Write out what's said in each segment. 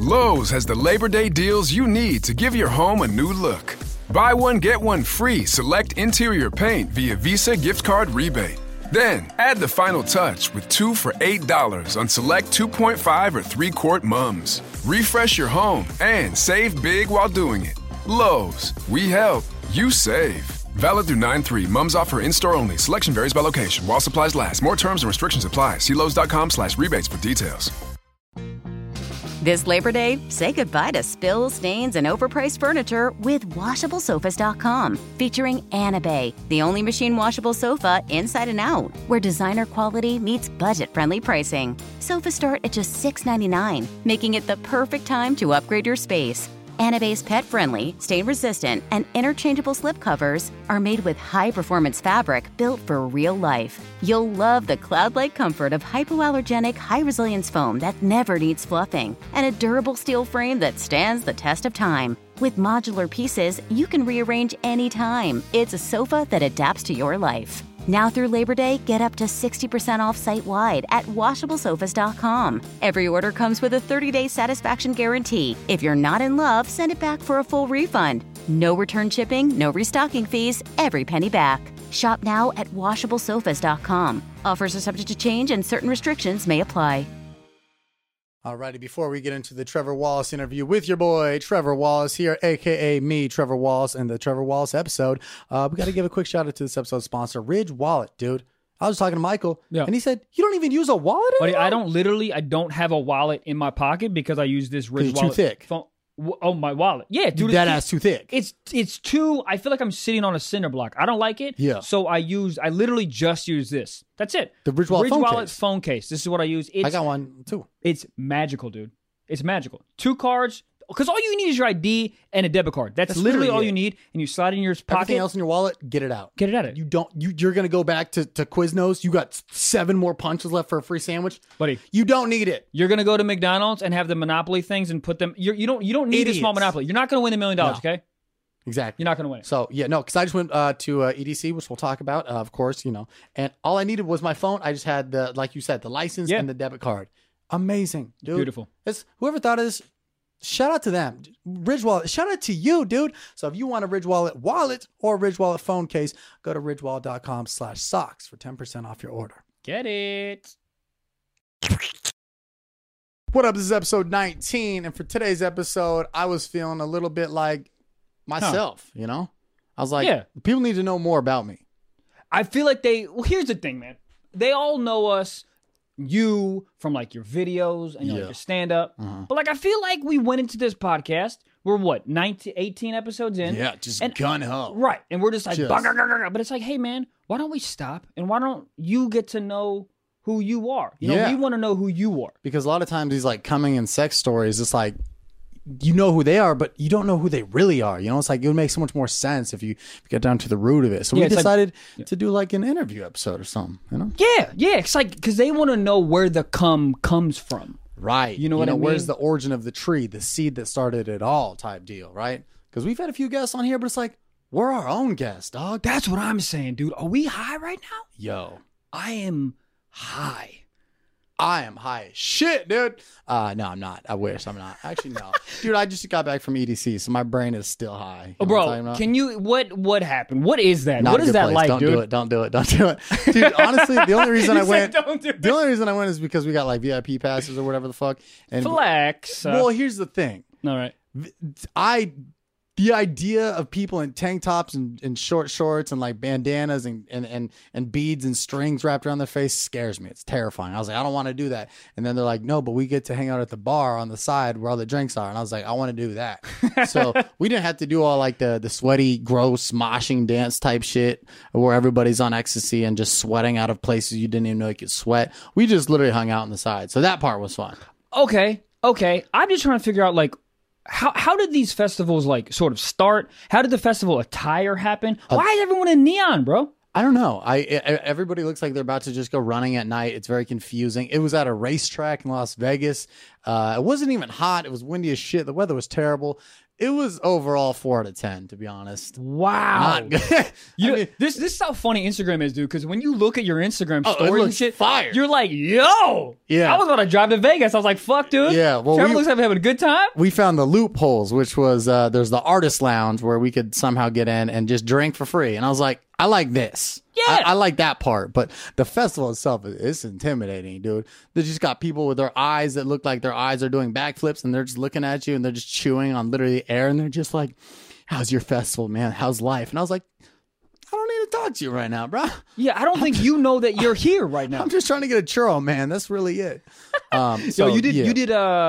Lowe's has the Labor Day deals you need to give your home a new look. Buy one, get one free select interior paint via Visa gift card rebate. Then, add the final touch with 2 for $8 on select 2.5 or 3-quart mums. Refresh your home and save big while doing it. Lowe's, we help, you save. Valid through 9/3. Mums offer in-store only. Selection varies by location. While supplies last. More terms and restrictions apply. See Lowes.com/rebates for details. This Labor Day, say goodbye to spills, stains, and overpriced furniture with WashableSofas.com. Featuring Anabay, the only machine washable sofa inside and out, where designer quality meets budget-friendly pricing. Sofas start at just $6.99, making it the perfect time to upgrade your space. Anabay's pet-friendly, stain-resistant, and interchangeable slipcovers are made with high-performance fabric built for real life. You'll love the cloud-like comfort of hypoallergenic, high-resilience foam that never needs fluffing, and a durable steel frame that stands the test of time. With modular pieces, you can rearrange anytime. It's a sofa that adapts to your life. Now through Labor Day, get up to 60% off site-wide at WashableSofas.com. Every order comes with a 30-day satisfaction guarantee. If you're not in love, send it back for a full refund. No return shipping, no restocking fees, every penny back. Shop now at WashableSofas.com. Offers are subject to change and certain restrictions may apply. Alrighty, before we get into the Trevor Wallace interview with your boy Trevor Wallace here, aka me, Trevor Wallace, and the Trevor Wallace episode, we got to give a quick shout out to this episode's sponsor, Ridge Wallet, dude. I was talking to Michael, and he said, "You don't even use a wallet anymore?" Buddy, I don't have a wallet in my pocket because I use this Ridge Wallet. Too thick. Phone. Oh, my wallet. Yeah, dude. That ass too thick. It's too, I feel like I'm sitting on a cinder block. I don't like it. Yeah. So I literally just use this. That's it. The Ridge Wallet phone case. This is what I use. I got one too. It's magical, dude. It's magical. 2 cards. Because all you need is your ID and a debit card. That's literally all you need. And you slide it in your pocket. Everything else in your wallet, get it out. Get it out. You're going to go back to Quiznos. You got 7 more punches left for a free sandwich. Buddy. You don't need it. You're going to go to McDonald's and have the Monopoly things and put them. You don't need Idiots. a small Monopoly. You're not going to win $1 million, okay? Exactly. You're not going to win it. So, yeah, no, because I just went to EDC, which we'll talk about, of course, and all I needed was my phone. I just had like you said, the license and the debit card. Amazing, dude. Beautiful. Whoever thought of this, shout out to them. Ridge Wallet, shout out to you, dude. So if you want a Ridge Wallet wallet or Ridge Wallet phone case, go to ridgewallet.com/socks for 10% off your order. Get it. What up? This is episode 19. And for today's episode, I was feeling a little bit like myself, I was like, people need to know more about me. I feel like here's the thing, man. They all know us. You from like your videos and like your stand-up. But like I feel like we went into this podcast, we're 18 episodes in. Yeah, just gun ho. Right. And we're just like, but it's like, hey man, why don't we stop and why don't you get to know who you are? We want to know who you are. Because a lot of times these like coming in sex stories, it's like, you know who they are, but you don't know who they really are. It's like it would make so much more sense if you get down to the root of it. So we decided to do like an interview episode or something, Yeah. It's like, because they want to know where the cum comes from. Right. You know what I mean? Where's the origin of the tree, the seed that started it all type deal, right? Because we've had a few guests on here, but it's like, we're our own guests, dog. That's what I'm saying, dude. Are we high right now? Yo. I am high. I am high as shit, dude. No, I'm not. I wish I'm not. Actually, no. Dude, I just got back from EDC, so my brain is still high. Oh, bro, can you, what happened? What is that? Not what is that place. like, Don't dude? do it. Don't do it. Dude, honestly, the only reason I went, the only reason I went is because we got like VIP passes or whatever the fuck. And Flex. Well, here's the thing. All right. The idea of people in tank tops and short shorts and like bandanas and beads and strings wrapped around their face scares me. It's terrifying. I was like, I don't want to do that. And then they're like, no, but we get to hang out at the bar on the side where all the drinks are. And I was like, I want to do that. So we didn't have to do all like the sweaty, gross, moshing dance type shit where everybody's on ecstasy and just sweating out of places you didn't even know you could sweat. We just literally hung out on the side. So that part was fun. Okay. I'm just trying to figure out like, how did these festivals like sort of start? How did the festival attire happen? Why is everyone in neon, bro? I don't know. Everybody looks like they're about to just go running at night. It's very confusing. It was at a racetrack in Las Vegas. It wasn't even hot. It was windy as shit. The weather was terrible. It was overall 4 out of 10, to be honest. Wow. Not good. This is how funny Instagram is, dude. Because when you look at your Instagram it stories and looks shit, fire. you're like, yo. Yeah. I was going to drive to Vegas. I was like, fuck, dude. Yeah, well, Trevor looks like having a good time. We found the loopholes, which was there's the artist lounge where we could somehow get in and just drink for free. And I was like, I like this. Yeah. I like that part. But the festival itself, it's intimidating, dude. They just got people with their eyes that look like their eyes are doing backflips, and they're just looking at you and they're just chewing on literally air, and they're just like, how's your festival, man? How's life? And I was like, I don't need to talk to you right now, bro. Yeah, I don't think you know that you're here right now. I'm just trying to get a churro, man. That's really it. So you did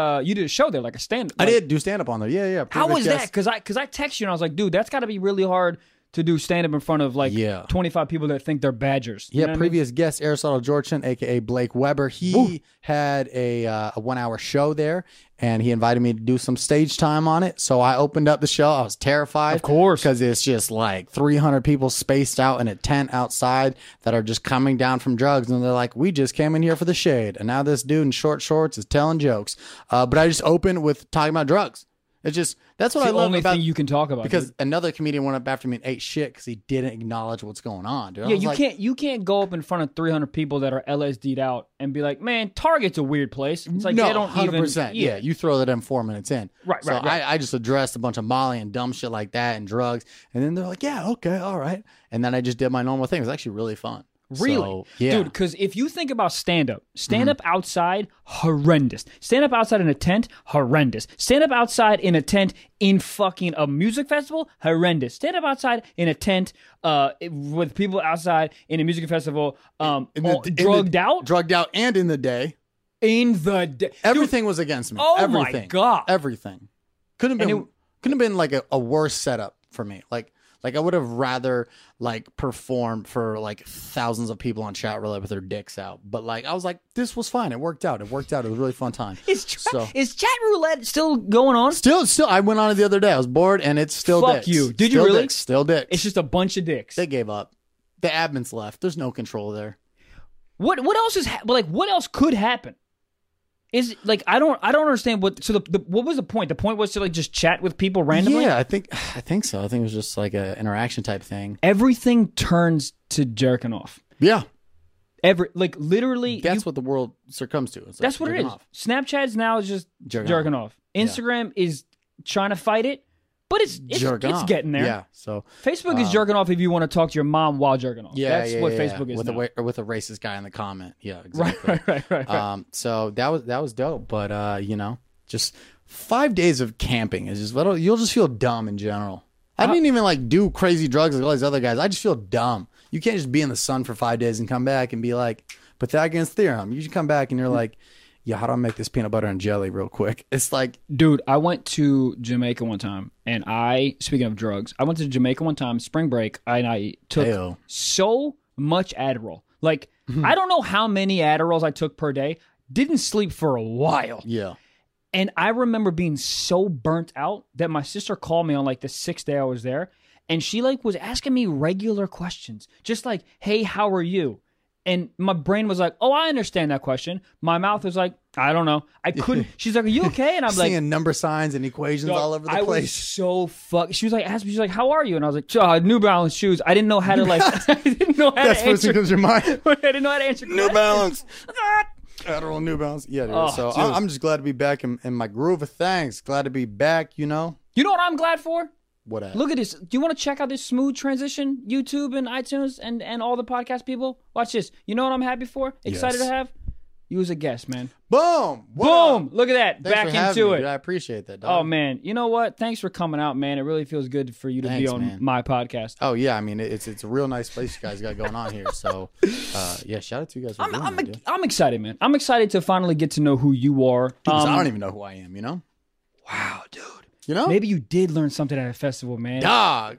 a show there, like a stand-up. I did do stand-up on there. Yeah. How was Previous that? guest. Because I texted you and I was like, dude, that's got to be really hard to do stand-up in front of like 25 people that think they're badgers. You know what I mean? Previous guest, Aristotle Georgian, a.k.a. Blake Weber, he had a 1 hour show there, and he invited me to do some stage time on it. So I opened up the show. I was terrified. Of course. Because it's just like 300 people spaced out in a tent outside that are just coming down from drugs. And they're like, we just came in here for the shade. And now this dude in short shorts is telling jokes. But I just opened with talking about drugs. It's just, that's what I love only about thing you can talk about. because dude. another comedian went up after me and ate shit because he didn't acknowledge what's going on, dude. I Yeah, was you like, can't go up in front of 300 people that are LSD'd out and be like, man, Target's a weird place. It's like no, they don't 100%. even. Yeah, you throw that in 4 minutes in. Right, so right. I just addressed a bunch of Molly and dumb shit like that and drugs. And then they're like, yeah, okay, all right. And then I just did my normal thing. It was actually really fun. Really? So, yeah. Dude, because if you think about stand-up outside, horrendous. Stand-up outside in a tent, horrendous. Stand-up outside in a tent in fucking a music festival, horrendous. Stand-up outside in a tent with people outside in a music festival drugged out. Drugged out and in the day. In the day. Everything was against me. Oh Everything. my God. Everything. Couldn't have been like a worse setup for me. Like I would have rather like performed for like thousands of people on chat roulette with their dicks out. But like I was like, this was fine. It worked out. It was a really fun time. Is chat roulette still going on? Still. I went on it the other day. I was bored, and it's still Fuck dicks. you. Did Still you really? Dicks. Still dicks. It's just a bunch of dicks. They gave up. The admins left. There's no control there. What else is what else could happen? Is like I don't understand what. So what was the point? The point was to like just chat with people randomly. Yeah, I think so. I think it was just like an interaction type thing. Everything turns to jerking off. Yeah, Literally. that's what the world succumbs to. It's like That's what it jerking is. off. Snapchat's now is just Jerking jerking off. Instagram is trying to fight it, but it's Jerking off. getting there. Yeah. So Facebook is jerking off if you want to talk to your mom while jerking off. That's what Facebook is with now. with a racist guy in the comment. Yeah, exactly. Right. So that was dope. But just 5 days of camping is just you'll just feel dumb in general. I didn't even like do crazy drugs like all these other guys. I just feel dumb. You can't just be in the sun for 5 days and come back and be like Pythagorean's theorem. You should come back and you're like, yeah, how do I make this peanut butter and jelly real quick? It's like, dude, I went to Jamaica one time, and speaking of drugs, I went to Jamaica one time, spring break, and I took so much Adderall. Like, I don't know how many Adderalls I took per day. Didn't sleep for a while. yeah. And I remember being so burnt out that my sister called me on like the 6th day I was there, and she like was asking me regular questions, just like, hey, how are you? And my brain was like, oh, I understand that question. My mouth was like, I don't know. I couldn't. She's like, are you okay? And I'm like, seeing number signs and equations all over the I was place. so fucked. She was like, asked me, she's like, how are you? And I was like, New Balance shoes. I didn't know how to like, I didn't know how That's to first thing answer. comes to your mind. I didn't know how to answer. New Balance. Adderall, New Balance. Yeah, dude. Oh, so dude. I'm just glad to be back in my groove of things. Glad to be back, You know what I'm glad for? What at? Look at this. Do you want to check out this smooth transition? YouTube and iTunes and all the podcast people? Watch this. You know what I'm happy for? Excited Yes. to have? You as a guest, man. Boom. What Boom. up? Look at that. Thanks Back for having into me, it. dude. I appreciate that, dog. Oh, man. You know what? Thanks for coming out, man. It really feels good for you to be Thanks, on man. my podcast. Oh, yeah. I mean, it's a real nice place you guys got going on here. So, yeah, shout out to you guys for doing that, dude. I'm excited, man. I'm excited to finally get to know who you are. 'Cause I don't even know who I am, you know? Wow, dude. You know? Maybe you did learn something at a festival, man. Dog.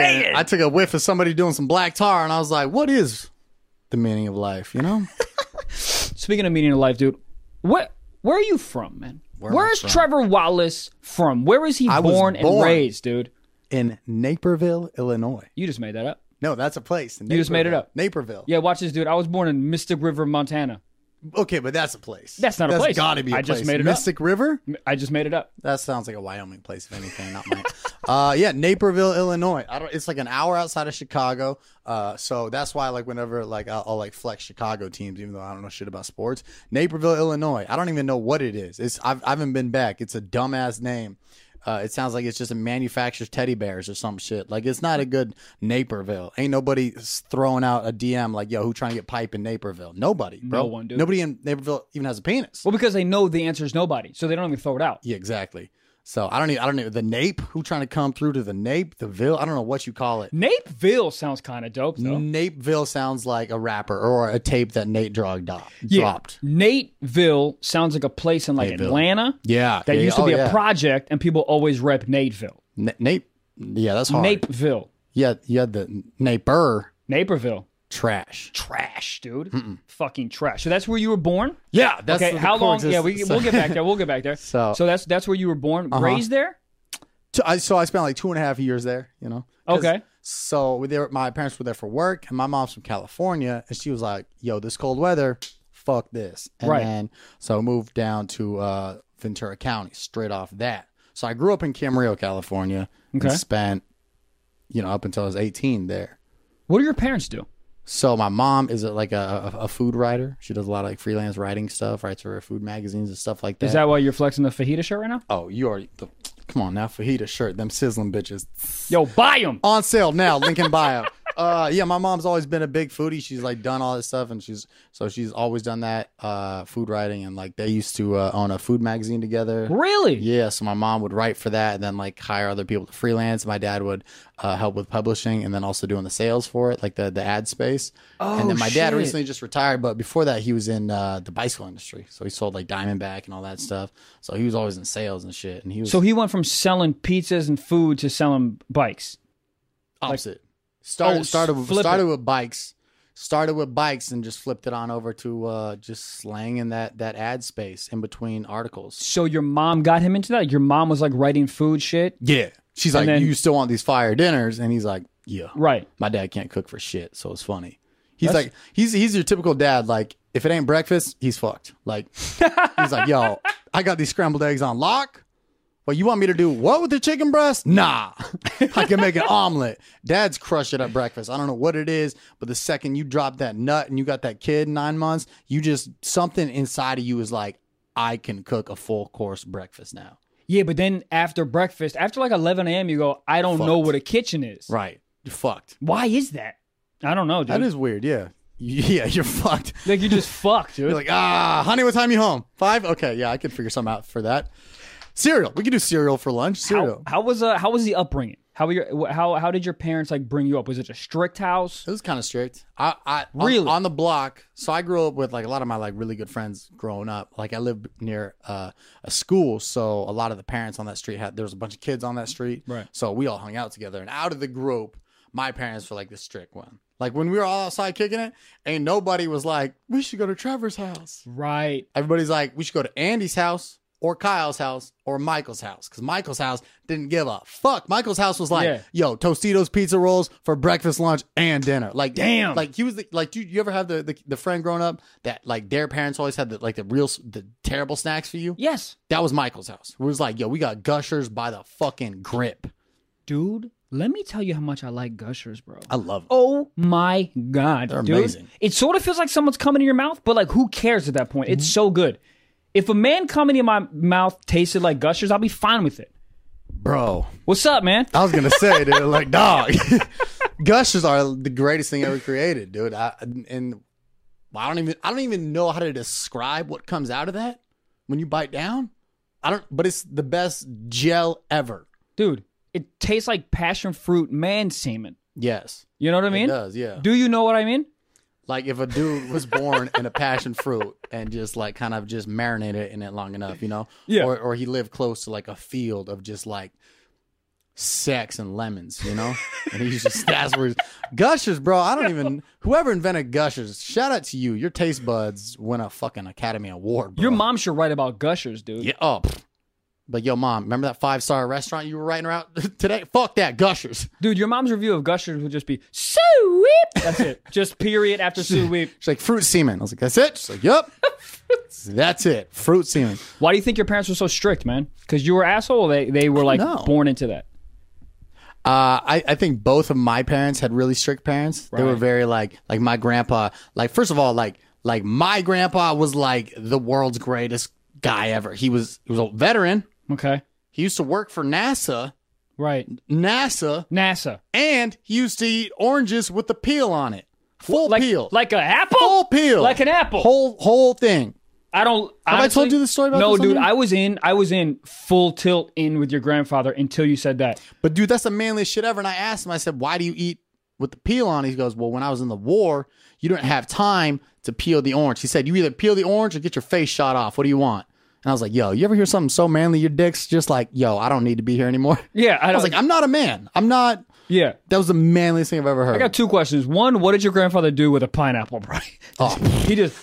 I took a whiff of somebody doing some black tar, and I was like, what is the meaning of life, you know? Speaking of meaning of life, dude, where are you from, man? Where Where am I is from? Trevor Wallace from? Where is he I was born and born- raised, dude? In Naperville, Illinois. You just made that up. No, that's a place. You just made it up. Naperville. Yeah, watch this, dude. I was born in Mystic River, Montana. Okay, but that's a place. That's not a place. That's got to be a place. I just made it Mystic River? I just made it up. That sounds like a Wyoming place, if anything, not mine. Yeah, Naperville, Illinois. It's like an hour outside of Chicago. So that's why, like, whenever like I'll like flex Chicago teams, even though I don't know shit about sports. Naperville, Illinois. I don't even know what it is. I haven't been back. It's a dumbass name. It sounds like it's just a manufacturer's teddy bears or some shit. Like, it's not a good Naperville. Ain't nobody throwing out a DM like, yo, who trying to get pipe in Naperville? Nobody, bro. No one, dude. Nobody in Naperville even has a penis. Well, because they know the answer is nobody, so they don't even throw it out. Yeah, exactly. So I don't know the Nape. Who trying to come through to the Nape, the Ville? I don't know what you call it. Napeville sounds kind of dope, though. Napeville sounds like a rapper or a tape that Nate Dogg dropped. Nateville sounds like a place in like Nateville. Atlanta. Yeah, that used to be a project, and people always rep Nateville. Nape. Yeah, that's hard. Napeville. Yeah, you had the Naperville. Trash, dude. Fucking trash. So that's where you were born? Yeah. That's okay. How long? Yeah, we'll get back there. We'll get back there. So that's where you were born, raised there. So I spent like 2.5 years there. You know. Okay. So my parents were there for work, and my mom's from California, and she was like, "Yo, this cold weather, fuck this." And then so I moved down to Ventura County straight off that. So I grew up in Camarillo, California, and spent, up until I was 18 there. What do your parents do? So my mom is like a food writer. She does a lot of like freelance writing stuff, writes for food magazines and stuff like that. Is that why you're flexing the fajita shirt right now? Oh, you already... Come on now, fajita shirt, them sizzling bitches. Yo, buy them! On sale now, link in bio. Yeah, my mom's always been a big foodie. She's like done all this stuff, and she's always done that food writing, and like they used to own a food magazine together. Really? Yeah. So my mom would write for that, and then like hire other people to freelance. My dad would help with publishing, and then also doing the sales for it, like the ad space. Oh, and then my dad recently just retired, but before that he was in the bicycle industry. So he sold like Diamondback and all that stuff. So he was always in sales and shit. And so he went from selling pizzas and food to selling bikes. Opposite. Started with bikes. Started with bikes and just flipped it on over to just slang in that ad space in between articles. So your mom got him into that? Your mom was like writing food shit? Yeah. She's like, you still want these fire dinners? And he's like, yeah. Right. My dad can't cook for shit, so it's funny. He's your typical dad. Like, if it ain't breakfast, he's fucked. Like, he's like, yo, I got these scrambled eggs on lock. Well, you want me to do what with the chicken breast? Nah. I can make an omelet. Dad's crush it at breakfast. I don't know what it is, but the second you drop that nut and you got that kid 9 months, something inside of you is like, I can cook a full course breakfast now. Yeah, but then after breakfast, after like 11 a.m., you go, I don't know what a kitchen is. Right. You're fucked. Why is that? I don't know, dude. That is weird, yeah. Yeah, you're fucked. Like, you're just fucked, dude. You're like, honey, what time you home? 5? Okay, yeah, I could figure something out for that. Cereal. We could do cereal for lunch. Cereal. How was the upbringing? How did your parents like bring you up? Was it a strict house? It was kind of strict. I really on the block. So I grew up with like a lot of my like really good friends growing up. Like I lived near a school, so a lot of the parents on that street there was a bunch of kids on that street. Right. So we all hung out together. And out of the group, my parents were like the strict one. Like when we were all outside kicking it, ain't nobody was like, we should go to Trevor's house. Right. Everybody's like, we should go to Andy's house or Kyle's house or Michael's house. Because Michael's house didn't give a fuck. Michael's house was like, yo, Tostitos pizza rolls for breakfast, lunch, and dinner. Like, damn. Like he was like, you ever have the friend growing up that like their parents always had the terrible snacks for you? Yes. That was Michael's house. It was like, yo, we got Gushers by the fucking grip. Dude. Let me tell you how much I like Gushers, bro. I love them. Oh my God, they're dude. amazing. It sort of feels like someone's coming in your mouth, but like who cares at that point? It's so good. If a man coming in my mouth tasted like Gushers, I'll be fine with it. Bro. What's up, man? I was going to say, dude, like, dog. Gushers are the greatest thing ever created, dude. I don't even know how to describe what comes out of that when you bite down. But it's the best gel ever. Dude. It tastes like passion fruit man semen. Yes. You know what I mean? It does, yeah. Do you know what I mean? Like if a dude was born in a passion fruit and just like kind of just marinated in it long enough, you know? Yeah. Or he lived close to like a field of just like sex and lemons, you know? And he's just, that's where Gushers, bro. Whoever invented Gushers, shout out to you. Your taste buds win a fucking Academy Award, bro. Your mom should write about Gushers, dude. Yeah. Oh, But yo, mom, remember that 5-star restaurant you were writing around today? Fuck that, Gushers. Dude, your mom's review of Gushers would just be sweep. That's it. Just period after sweep. She's like, fruit semen. I was like, that's it? She's like, yep. That's it. Fruit semen. Why do you think your parents were so strict, man? Because you were asshole. They were like born into that. I think both of my parents had really strict parents. Right. They were very like my grandpa. Like, first of all, like my grandpa was like the world's greatest guy ever. He was a veteran. Okay. He used to work for NASA. Right. NASA. And he used to eat oranges with the peel on it. Full peel. Like an apple? Full peel. Like an apple. Whole thing. I don't. Have honestly, I told you the story about no, this? No, dude. I was in full tilt in with your grandfather until you said that. But dude, that's the manliest shit ever. And I asked him, I said, why do you eat with the peel on? He goes, well, when I was in the war, you didn't have time to peel the orange. He said, you either peel the orange or get your face shot off. What do you want? And I was like, yo, you ever hear something so manly? Your dick's just like, yo, I don't need to be here anymore. Yeah. I was like, I'm not a man. I'm not. Yeah. That was the manliest thing I've ever heard. I got two questions. One, what did your grandfather do with a pineapple, bro? Oh, he just.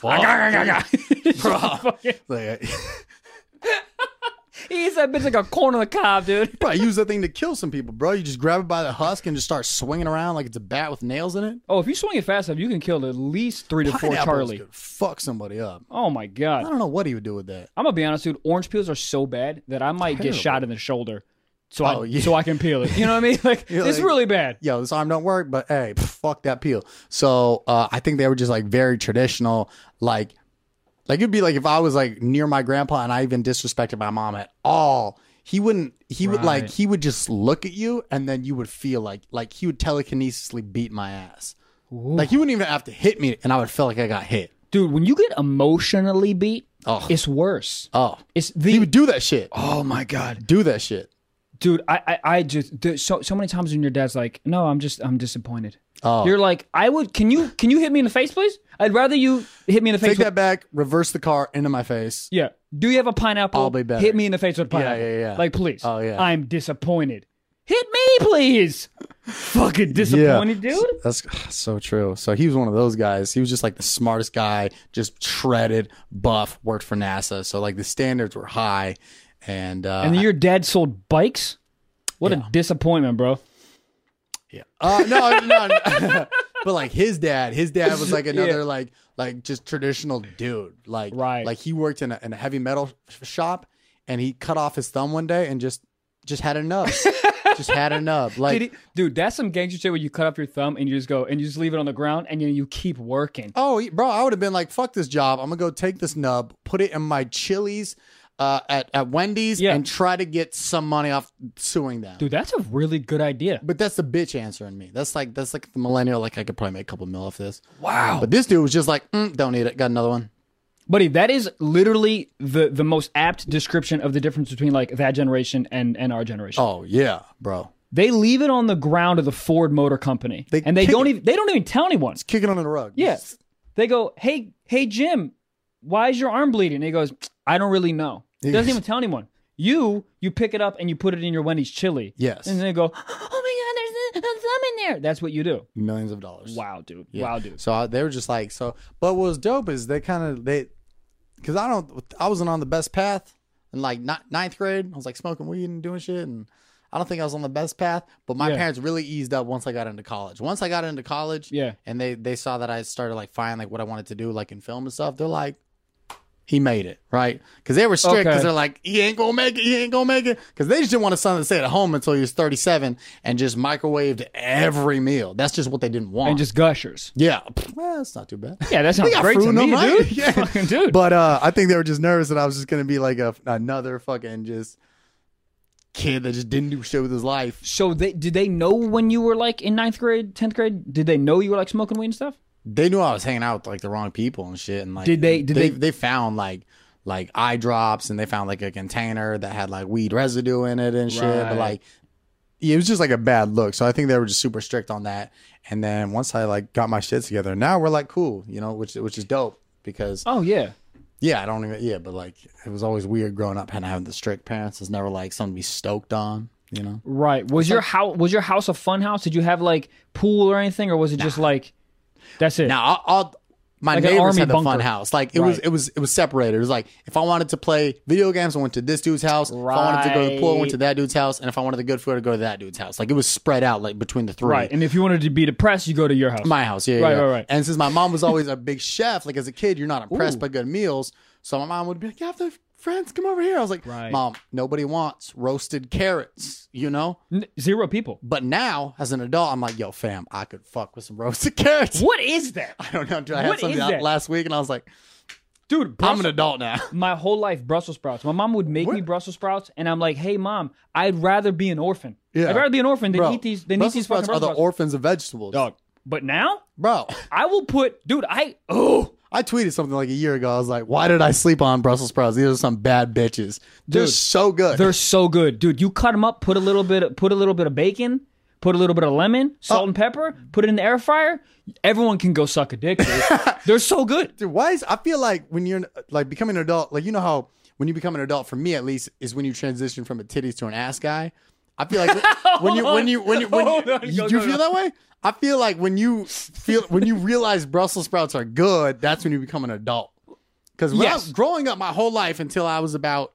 He eats that bitch like a corn on the cob, dude. Bro, I use that thing to kill some people, bro. You just grab it by the husk and just start swinging around like it's a bat with nails in it. Oh, if you swing it fast enough, you can kill at least 3 to 4 Charlie. Could fuck somebody up. Oh my god. I don't know what he would do with that. I'm gonna be honest, dude. Orange peels are so bad that I might get shot in the shoulder, so I can peel it. You know what I mean? Like it's really bad. Yo, this arm don't work, but hey, fuck that peel. So I think they were just like very traditional, like it'd be like if I was like near my grandpa and I even disrespected my mom at all. He would just look at you and then you would feel like he would telekinesisly beat my ass. Ooh. Like he wouldn't even have to hit me and I would feel like I got hit. Dude, when you get emotionally beat, it's worse. Oh. He would do that shit. Oh my god. Do that shit. Dude, I just so many times when your dad's like, no, I'm disappointed. Oh. You're like, can you hit me in the face, please? I'd rather you hit me in the face. Take that back, reverse the car into my face. Yeah. Do you have a pineapple? I'll be better. Hit me in the face with a pineapple. Yeah. Like, please. Oh, yeah. I'm disappointed. Hit me, please. Fucking disappointed, dude. That's so true. So he was one of those guys. He was just like the smartest guy, just shredded, buff, worked for NASA. So like the standards were high. And then your dad sold bikes? What a disappointment, bro. Yeah. No. But like his dad was like another like just traditional dude. Like he worked in a heavy metal shop and he cut off his thumb one day and just had a nub. Just had a nub. Like, dude, that's some gangster shit where you cut off your thumb and you just go and you just leave it on the ground and you keep working. Oh, bro, I would have been like, fuck this job. I'm gonna go take this nub, put it in my Chili's at Wendy's and try to get some money off suing them. Dude, that's a really good idea. But that's the bitch answer in me. That's like the millennial. Like I could probably make a couple mil off this. Wow. But this dude was just like, don't need it. Got another one. Buddy, that is literally the most apt description of the difference between like that generation and our generation. Oh yeah, bro. They leave it on the ground of the Ford Motor Company, they don't even tell anyone. It's kicking under the rug. Yeah, they go, hey Jim, why is your arm bleeding? And he goes, I don't really know. He doesn't even tell anyone. You pick it up and you put it in your Wendy's chili. Yes. And then they go, oh my God, there's a thumb in there. That's what you do. Millions of dollars. Wow, dude. Yeah. Wow, dude. So they were just like, but what was dope is because I wasn't on the best path in like ninth grade. I was like smoking weed and doing shit. And I don't think I was on the best path, but my parents really eased up once I got into college. Once I got into college and they saw that I started like finding like what I wanted to do like in film and stuff. They're like, he made it, right? Because they were strict because they're like, he ain't gonna make it. Because they just didn't want a son to stay at home until he was 37 and just microwaved every meal. That's just what they didn't want. And just gushers. Yeah. Well, that's not too bad. Yeah, that sounds great to me, right? Dude. Yeah. Fucking dude. But I think they were just nervous that I was just gonna be like another fucking just kid that just didn't do shit with his life. So did they know when you were like in 9th grade, 10th grade? Did they know you were like smoking weed and stuff? They knew I was hanging out with like the wrong people and shit. And like, they found like eye drops and they found like a container that had like weed residue in it and shit. Right. But like, it was just like a bad look. So I think they were just super strict on that. And then once I like got my shit together, now we're like cool, you know, which is dope because. Oh yeah. Yeah, but like it was always weird growing up and having the strict parents. It's never like something to be stoked on, you know. Right. Was your house a fun house? Did you have like pool or anything, or was it just like? That's it. Now, my Like an neighbors army had the fun bunker. house. Like it Right. was separated. It was like if I wanted to play video games, I went to this dude's house. If I wanted to go to the pool, I went to that dude's house. And if I wanted the good food, I'd go to that dude's house. Like it was spread out like between the three. Right. And if you wanted to be depressed, you go to your house. My house, yeah, Right, yeah. right, right. And since my mom was always a big chef, like as a kid, you're not impressed by good meals. So my mom would be like, "Yeah, the friends come over here." I was like, Right. "Mom, nobody wants roasted carrots, you know." Zero people. But now, as an adult, I'm like, "Yo, fam, I could fuck with some roasted carrots." What is that? I don't know. Dude, I had What something is out that? last week, and I was like, Dude, "I'm an adult now." my whole life, Brussels sprouts. My mom would make me Brussels sprouts, and I'm like, "Hey, Mom, I'd rather be an orphan. Yeah. I'd rather be an orphan than Bro, eat these. Brussels fucking sprouts are Brussels the sprouts." orphans of vegetables, Dog. But now, bro. I will put, dude. I tweeted something like a year ago. I was like, "Why did I sleep on Brussels sprouts? These are some bad bitches. They're Dude, so good. They're so good, dude. You cut them up, put a little bit of bacon, put a little bit of lemon, salt and pepper, put it in the air fryer. Everyone can go suck a dick. Dude. They're so good. Dude, why is I feel like when you're like becoming an adult, like you know how when you become an adult, for me at least, is when you transition from a titties to an ass guy. I feel like when you Hold on. you Go. feel that way. I feel like when you realize Brussels sprouts are good, that's when you become an adult. Because when I was growing up my whole life until I was about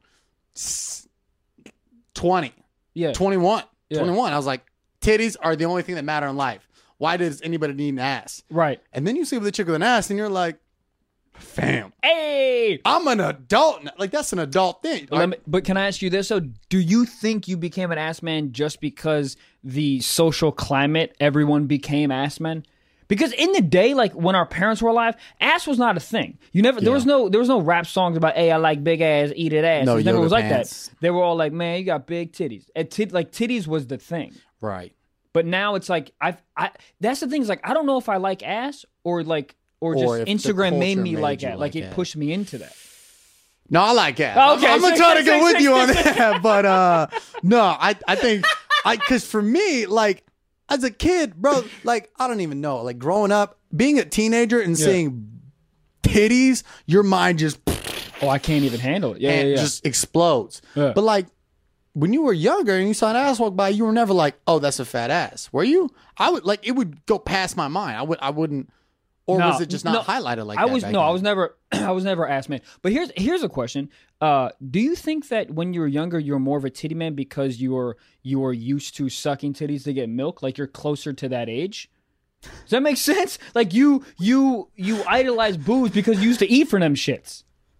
20, Yeah. 21, Yeah. 21, I was like, titties are the only thing that matter in life. Why does anybody need an ass? Right. And then you sleep with a chick with an ass, and you're like, fam, Hey. I'm an adult now. Like, that's an adult thing. But can I ask you this? So, do you think you became an ass man just because the social climate, everyone became ass men? Because in the day, like when our parents were alive, ass was not a thing. There was no rap songs about, "Hey, I like big ass, eat it ass." No It never yoga was like pants. that. They were all like, "Man, you got big titties." And titties was the thing. Right. But now it's like I that's the thing is like I don't know if I like ass or just if the Instagram made culture me made like you that. like Like it ass. pushed me into that. No, I like ass. Okay, I'm gonna so- try to go with you on that. But no, I think because for me, like as a kid, bro, like I don't even know. Like growing up, being a teenager and seeing titties, your mind just Oh, I can't even handle it. Yeah, yeah. just explodes. Yeah. But like when you were younger and you saw an ass walk by, you were never like, "Oh, that's a fat ass." Were you? I would like it would go past my mind. I wouldn't. Or was it just not highlighted like that? I was never I was never ass man. But here's a question. Do you think that when you were younger you were more of a titty man because you were used to sucking titties to get milk? Like you're closer to that age? Does that make sense? Like you idolize boobs because you used to eat for them shits.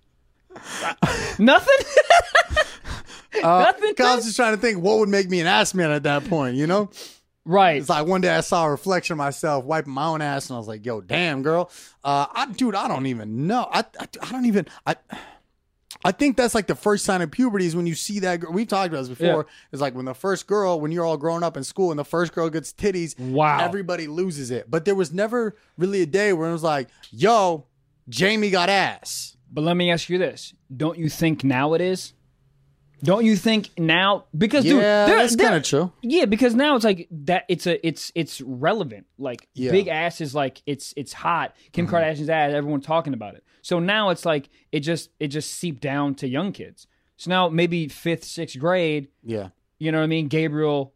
Nothing? Nothing? I was just trying to think what would make me an ass man at that point, you know? Right. It's like one day I saw a reflection of myself wiping my own ass, and I was like, "Yo, damn, girl, I don't even know. I don't even. I think that's like the first sign of puberty is when you see that girl. We've talked about this before. Yeah. It's like when the first girl, when you're all growing up in school, and the first girl gets titties. Wow. Everybody loses it. But there was never really a day where it was like, "Yo, Jamie got ass." But let me ask you this. Don't you think now it is? Don't you think now? Because dude, that's kind of true. Yeah, because now it's like that. It's relevant. Like big ass is like it's hot. Kim Kardashian's ass. Everyone talking about it. So now it's like it just seeped down to young kids. So now maybe 5th, 6th grade. Yeah. You know what I mean? Gabriella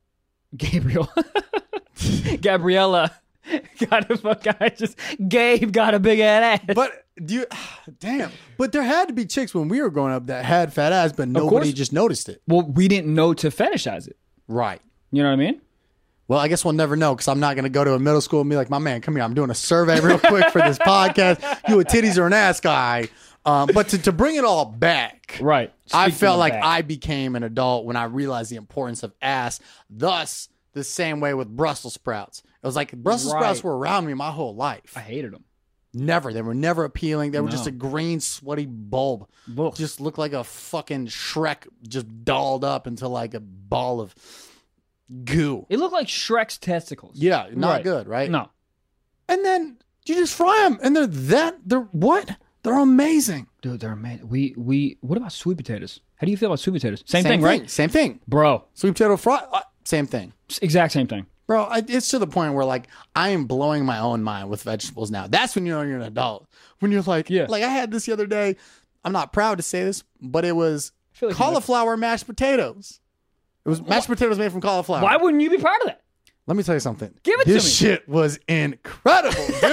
got a fuck guy. Just Gabe got a big ass. But damn. But there had to be chicks when we were growing up that had fat ass, but nobody just noticed it. Well, we didn't know to fetishize it. Right. You know what I mean? Well, I guess we'll never know because I'm not going to go to a middle school and be like, "My man, come here. I'm doing a survey real quick for this podcast. You a titties or an ass guy?" But to bring it all back, Right. I Speaking felt of like back. I became an adult when I realized the importance of ass. Thus, the same way with Brussels sprouts. It was like Brussels sprouts were around me my whole life. I hated them. Never. They were never appealing. They were just a green, sweaty bulb. Ugh. Just looked like a fucking Shrek just dolled up into like a ball of goo. It looked like Shrek's testicles. Yeah, not Right. good, right? No. And then you just fry them, and they're what? They're amazing. Dude, they're amazing. What about sweet potatoes? How do you feel about sweet potatoes? Same thing, right? Same thing. Bro, Sweet potato fry, same thing. exact same thing. Bro, it's to the point where like I am blowing my own mind with vegetables now. That's when you know you're an adult. When you're like, like I had this the other day. I'm not proud to say this, but it was feel like cauliflower mashed potatoes. It was mashed potatoes made from cauliflower. Why wouldn't you be proud of that? Let me tell you something. Give it to This me. shit was incredible, dude.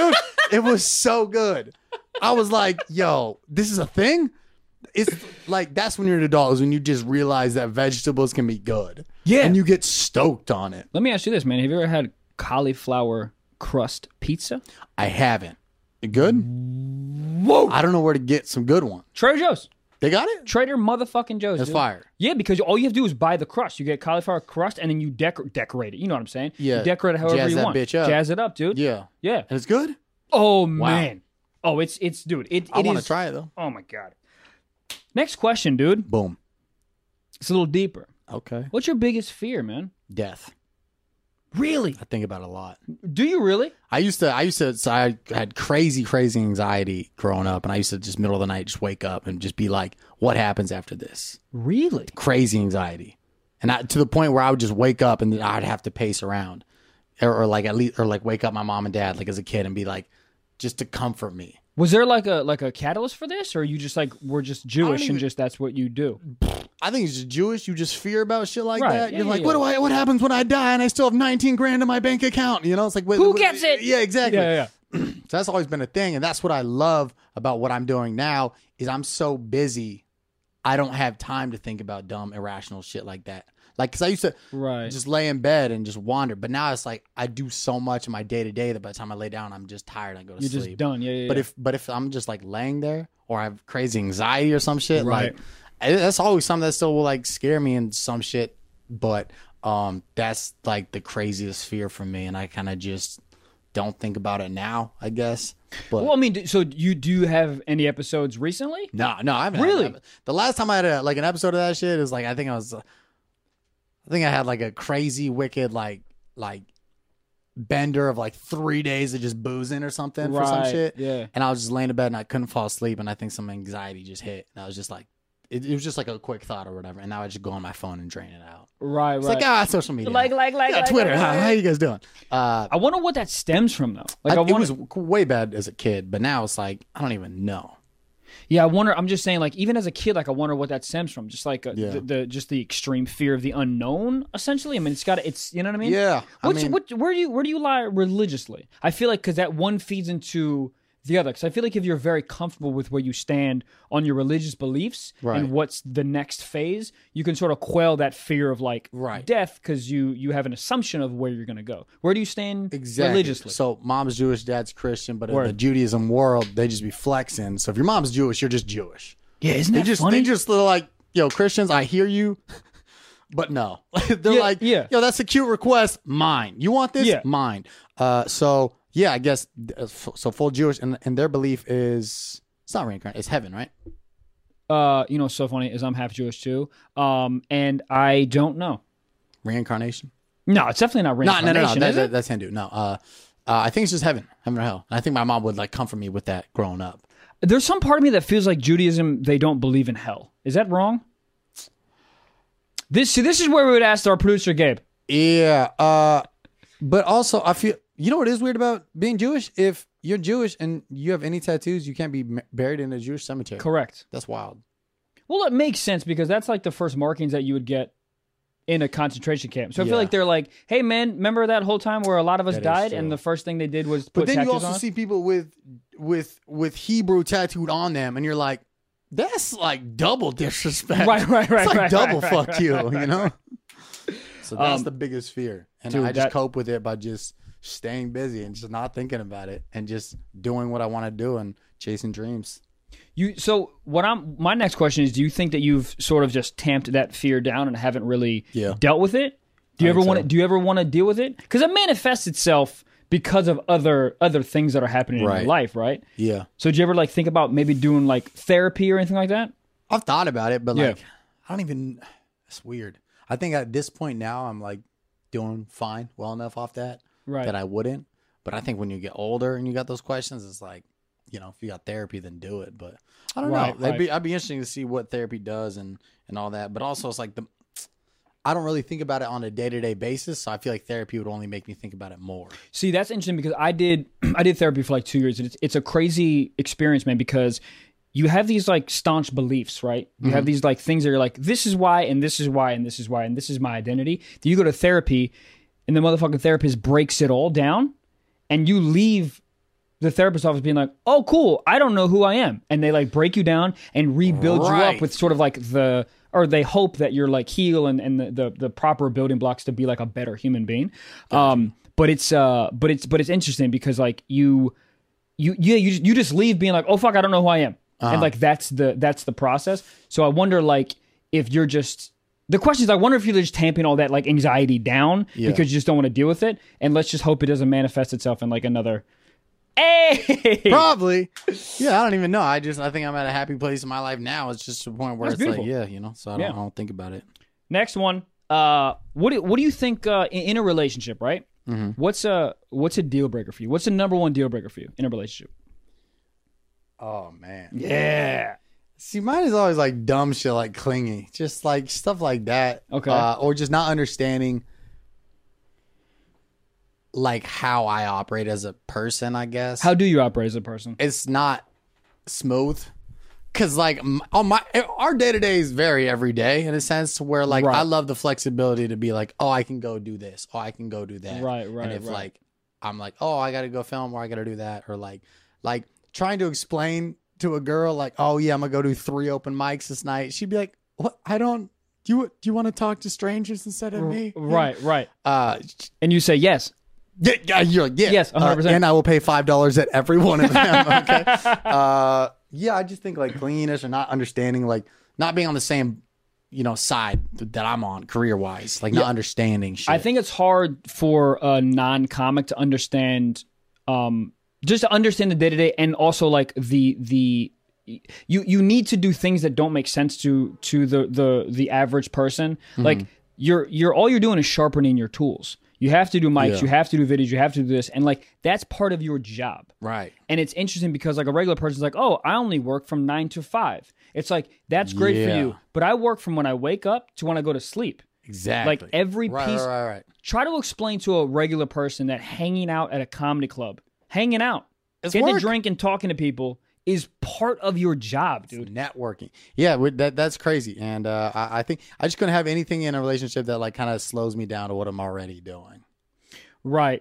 It was so good. I was like, yo, this is a thing? It's like, that's when you're an adult, is when you just realize that vegetables can be good. Yeah. And you get stoked on it. Let me ask you this, man. Have you ever had cauliflower crust pizza? I haven't. Good? Whoa. I don't know where to get some good ones. Trader Joe's. They got it? Trader motherfucking Joe's. It's dude. fire. Yeah, because all you have to do is buy the crust. You get cauliflower crust, and then you decorate it. You know what I'm saying? Yeah. You decorate it however Jazz you that want. bitch up. Jazz it up, dude. Yeah. Yeah. And it's good? Oh, man. Oh, it's dude. I want to try it, though. Oh, my God. Next question, dude. Boom. It's a little deeper. Okay. What's your biggest fear, man? Death. Really? I think about it a lot. Do you really? So I had crazy anxiety growing up, and I used to just middle of the night just wake up and just be like, what happens after this? Really? Crazy anxiety. And to the point where I would just wake up and I'd have to pace around or wake up my mom and dad like as a kid and be like, just to comfort me. Was there like a catalyst for this, or you just like were just Jewish and just that's what you do? I think it's just Jewish. You just fear about shit like Right. that. Yeah, You're like, yeah. what happens when I die and I still have 19 grand in my bank account? You know, it's like, Who gets it? Yeah, exactly. Yeah. So that's always been a thing, and that's what I love about what I'm doing now is I'm so busy, I don't have time to think about dumb, irrational shit like that. Like, because I used to just lay in bed and just wander, but now it's like I do so much in my day to day that by the time I lay down, I'm just tired. I go to sleep. You're just done. Yeah. But if I'm just like laying there or I have crazy anxiety or some shit, Right. like that's always something that still will like scare me and some shit. But that's like the craziest fear for me, and I kind of just don't think about it now, I guess. But Well, I mean, so do you have any episodes recently? no, I haven't. Really? The last time I had an episode of that shit is like I think I had like a crazy wicked like bender of like 3 days of just boozing or something for some Right, shit. yeah. And I was just laying in bed and I couldn't fall asleep, and I think some anxiety just hit. And I was just like, it was just like a quick thought or whatever. And now I just go on my phone and drain it out. Right. It's like, social media. Like, Yeah, Twitter. How you guys doing? I wonder what that stems from, though. Like, It was way bad as a kid, but now it's like, I don't even know. Yeah, I wonder. I'm just saying, like, even as a kid, like, I wonder what that stems from. Just like Yeah. the extreme fear of the unknown. Essentially, I mean, it's you know what I mean? Yeah. Where do you lie religiously? I feel like because that one feeds into the other. Because I feel like if you're very comfortable with where you stand on your religious beliefs Right. and what's the next phase, you can sort of quell that fear of like Right. death because you have an assumption of where you're going to go. Where do you stand religiously? So mom's Jewish, dad's Christian, but in Word. the Judaism world, they just be flexing. So if your mom's Jewish, you're just Jewish. Yeah, isn't They that just funny? they just like, yo, Christians, I hear you, but no. They're Yeah, like, yeah. yo, that's a cute request. Mine. You want this? Yeah. Mine. So yeah, I guess so. Full Jewish, and their belief is it's not reincarnation. It's heaven, right? You know, what's so funny is I'm half Jewish too, and I don't know. Reincarnation. No, it's definitely not No. reincarnation. is it? That's Hindu. No. I think it's just heaven or hell. And I think my mom would like comfort me with that growing up. There's some part of me that feels like Judaism, they don't believe in hell. Is that wrong? This is where we would ask our producer Gabe. Yeah. But also, I feel you know what is weird about being Jewish? If you're Jewish and you have any tattoos, you can't be buried in a Jewish cemetery. Correct. That's wild. Well, it makes sense because that's like the first markings that you would get in a concentration camp. So I feel Yeah. like they're like, hey man, remember that whole time where a lot of us That is died true. and the first thing they did was But put then tattoos you also on us? see people with Hebrew tattooed on them, and you're like, that's like double disrespect. Right, It's like right, double right, fuck right, you, right, you know? So that's the biggest fear. And dude, I just that- cope with it by just staying busy and just not thinking about it and just doing what I want to do and chasing dreams. So my next question is, do you think that you've sort of just tamped that fear down and haven't really Yeah. dealt with it? Do you I ever think want to? so. Do you ever want to deal with it? Because it manifests itself because of other things that are happening in Right. your life, right? Yeah. So do you ever like think about maybe doing like therapy or anything like that? I've thought about it, but Yeah. like, I don't even, it's weird. I think at this point now, I'm like doing fine, well enough off that, Right. that I wouldn't. But I think when you get older and you got those questions, it's like, you know, if you got therapy, then do it. But I don't Right, know. right. I'd be interesting to see what therapy does and all that. But also, it's like I don't really think about it on a day-to-day basis. So I feel like therapy would only make me think about it more. See, that's interesting because I did therapy for like 2 years, and it's a crazy experience, man. Because you have these like staunch beliefs, right? You have these like things that are like, this is why, and this is why, and this is why, and this is my identity. Then you go to therapy, and the motherfucking therapist breaks it all down, and you leave the therapist office being like, oh, cool, I don't know who I am. And they like break you down and rebuild you up with sort of like or they hope that you're like heal and the proper building blocks to be like a better human being. Gotcha. But it's interesting because like you just leave being like, oh fuck, I don't know who I am. And like that's the process. So I wonder like if you're just the question is I wonder if you're just tamping all that like anxiety down because you just don't want to deal with it. And let's just hope it doesn't manifest itself in like another Probably. Yeah, I don't even know. I think I'm at a happy place in my life now. It's just a point where it's beautiful. Like, so I don't think about it. Next one. What do you think in a relationship, right? Mm-hmm. What's a deal breaker for you? What's the number one deal breaker for you in a relationship? Oh man. Yeah. See, mine is always like dumb shit, like clingy, just like stuff like that. Okay. Or just not understanding like how I operate as a person, I guess. How do you operate as a person? It's not smooth. Cause like our day-to-days vary every day in a sense where like I love the flexibility to be like, oh, I can go do this. Oh, I can go do that. Right. And if like, I'm like, oh, I got to go film or I got to do that. Or like trying to explain to a girl like, oh yeah, I'm gonna go do 3 open mics this night. She'd be like, what? Do you want to talk to strangers instead of me? Right. And you say yes. Yeah, you're like, yeah. Yes, 100%. And I will pay $5 at every one of them. Okay. Yeah, I just think like cleanliness or not understanding, like not being on the same, side that I'm on career wise, like not understanding shit. I think it's hard for a non-comic to understand, just to understand the day-to-day, and also like you need to do things that don't make sense to the average person. Mm-hmm. Like all you're doing is sharpening your tools. You have to do mics, you have to do videos, you have to do this. And like, that's part of your job. Right. And it's interesting because like a regular person's like, oh, I only work from 9 to 5. It's like, that's great for you. But I work from when I wake up to when I go to sleep. Exactly. Like every piece. Right. Try to explain to a regular person that hanging out at a comedy club, getting a drink and talking to people is part of your job, dude. Networking. Yeah, that's crazy. And I think I just couldn't have anything in a relationship that like kind of slows me down to what I'm already doing. Right.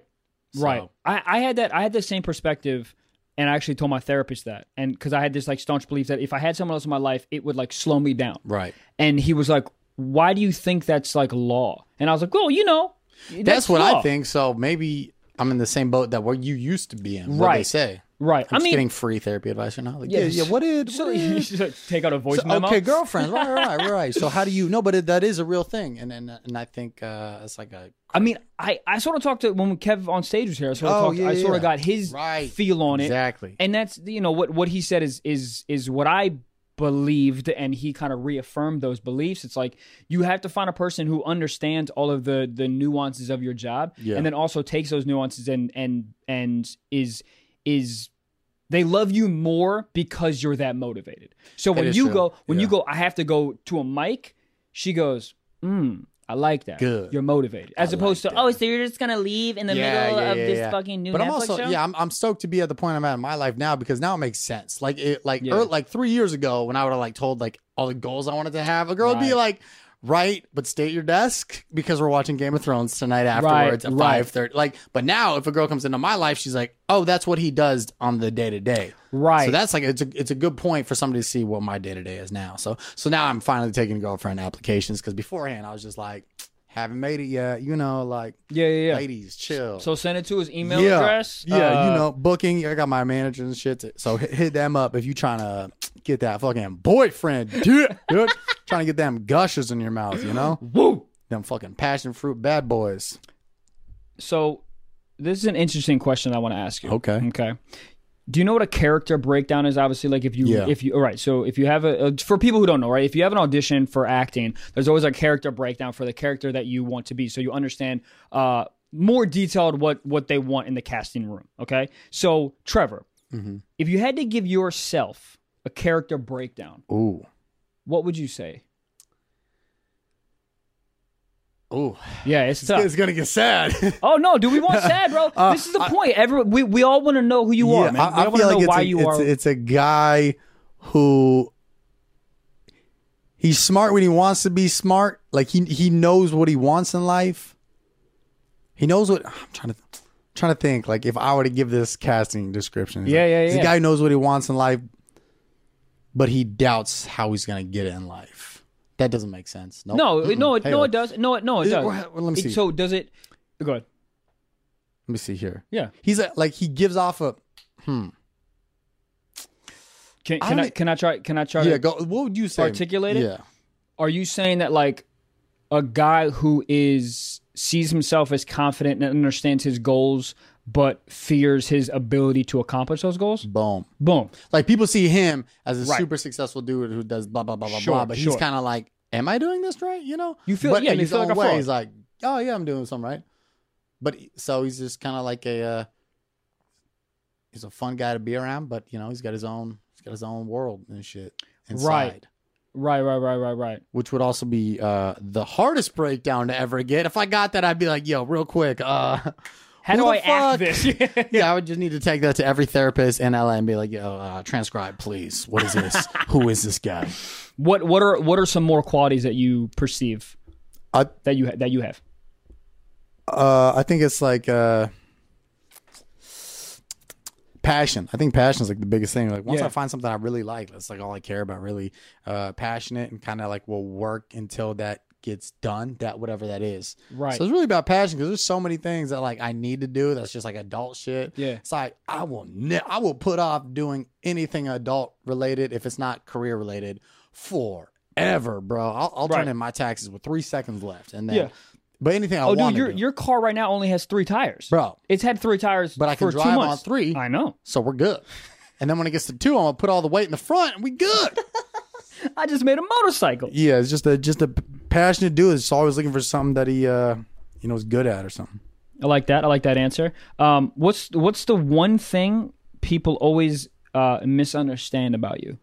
I had the same perspective, and I actually told my therapist that. And because I had this like staunch belief that if I had someone else in my life, it would like slow me down. Right. And he was like, why do you think that's like law? And I was like, well, that's what law. I think. So maybe I'm in the same boat that where you used to be in. What they say. Right. I'm just getting free therapy advice right now. Like, you should take out a voice memo. Okay, girlfriends. Right. So how do you know? But that is a real thing, and I think it's like a. I mean, I sort of talked to when Kev on stage was here. I sort of got his feel on it. Exactly. And that's what he said is what I believed, and he kind of reaffirmed those beliefs. It's like you have to find a person who understands all of the nuances of your job, and then also takes those nuances and is they love you more because you're that motivated. So when you go, I have to go to a mic, she goes, I like that. Good. You're motivated. As opposed to, so you're just going to leave in the middle of this fucking new Netflix show? But I'm stoked to be at the point I'm at in my life now because now it makes sense. Like, like 3 years ago when I would have like told like all the goals I wanted to have, a girl would be like, right, but stay at your desk because we're watching Game of Thrones tonight afterwards at 5:30. Like, but now if a girl comes into my life, she's like, oh, that's what he does on the day to day. Right. So that's like it's a good point for somebody to see what my day to day is now. So now I'm finally taking girlfriend applications because beforehand I was just like, haven't made it yet. Like ladies, chill. So send it to his email address. Yeah, booking. I got my manager and shit. So hit them up if you trying to get that fucking boyfriend, dude. Trying to get them gushers in your mouth, Woo! Them fucking passion fruit bad boys. So this is an interesting question I want to ask you. Okay. Do you know what a character breakdown is? Obviously, like if you all right. So if you have for people who don't know, right? If you have an audition for acting, there's always a character breakdown for the character that you want to be, so you understand more detailed what they want in the casting room. Okay. So Trevor, if you had to give yourself a character breakdown, what would you say? Oh, yeah, it's tough. It's gonna get sad. Oh no, do we want sad, bro? This is the point. We all want to know who you are, man. We all want to know why you are. It's a guy who he's smart when he wants to be smart. Like he knows what he wants in life. He knows what I'm trying trying to think, like, if I were to give this casting description. He's Yeah. The guy who knows what he wants in life, but he doubts how he's going to get it in life. That doesn't make sense. Nope. No, Mm-mm. no, Hey, it does. No, it does. well, let me see. So does it? Go ahead. Let me see here. Yeah. He's like, he gives off a, Can I try? Can I try? yeah, to go. What would you say? articulate it? Yeah. Are you saying that like a guy who sees himself as confident and understands his goals, but fears his ability to accomplish those goals? Boom. Boom. Like, people see him as a Right. super successful dude who does blah, blah, blah, blah, Sure, blah. But he's sure. kind of like, am I doing this right? You know? You feel- but yeah, in you his feel like own a way, fraud. he's like, oh, yeah, I'm doing something right. But so he's just kind of like he's a fun guy to be around, but, you know, he's got his own world and shit inside. Right. Which would also be the hardest breakdown to ever get. If I got that, I'd be like, yo, real quick, How who do the I act fuck? this? yeah, I would just need to take that to every therapist in LA and be like, yo, transcribe, please. What is this? Who is this guy? What are some more qualities that you perceive that you have? I think it's like passion. I think passion is like the biggest thing. Like, once Yeah. I find something I really like, that's like all I care about, really passionate, and kind of like will work until that gets done, that whatever that is. Right. So it's really about passion, because there's so many things that like I need to do that's just like adult shit. Yeah. It's like I will put off doing anything adult related if it's not career related forever, bro. I'll Right. turn in my taxes with 3 seconds left, and then Yeah. but anything I Oh, want dude, to do. your car right now only has 3 tires, Bro. It's had 3 tires, But I can for 2 drive months. on 3. I know. So we're good. And then when it gets to 2, I'm gonna put all the weight in the front, and we good. I just made a motorcycle. Yeah, it's just a passionate dude. Is always looking for something that he is good at or something. I like that. I like that answer. What's the one thing people always misunderstand about you?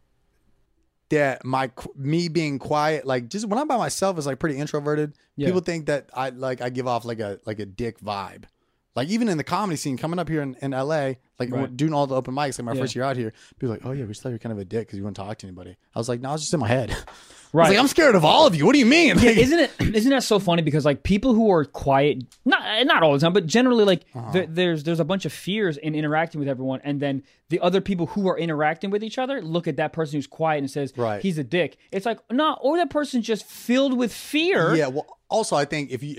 That me being quiet, like, just when I'm by myself, is like pretty introverted. Yeah. People think that I give off like a dick vibe. Like, even in the comedy scene, coming up here in LA, like Right. doing all the open mics, like my Yeah. first year out here, people were like, oh yeah, we just thought you were kind of a dick because you wouldn't talk to anybody. I was like, no, it's just in my head. I was Right. like, I'm scared of all of you. What do you mean? Yeah, Like, isn't that so funny? Because like people who are quiet, not all the time, but generally, like there's a bunch of fears in interacting with everyone, and then the other people who are interacting with each other look at that person who's quiet and says, Right. he's a dick. It's like, no, or that person's just filled with fear. Yeah. Well, also, I think if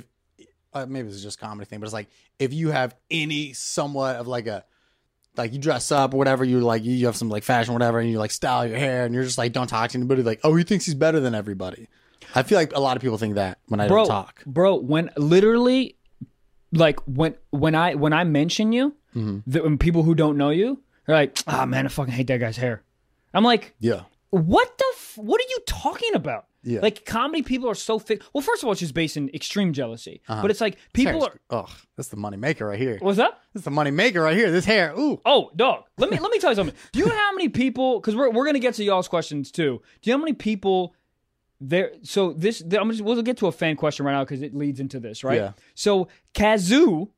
maybe this is just a comedy thing, but it's like, if you have any somewhat of like you dress up or whatever, you have some like fashion or whatever, and you like style your hair, and you're just like, don't talk to anybody, like, oh, he thinks he's better than everybody. I feel like a lot of people think that when I don't talk. Bro, when literally, like when I mention you, when people who don't know you, they're like, ah, man, I fucking hate that guy's hair. I'm like, Yeah. what what are you talking about? Yeah. Like, comedy people are so well, first of all, it's just based in extreme jealousy. But it's like people are. Oh, that's the money maker right here. What's up? That's the money maker right here. This hair. Ooh. Oh, dog. Let me tell you something. Do you know how many people? Because we're gonna get to y'all's questions too. Do you know how many people there? So we'll get to a fan question right now because it leads into this, right? Yeah. So Kazoo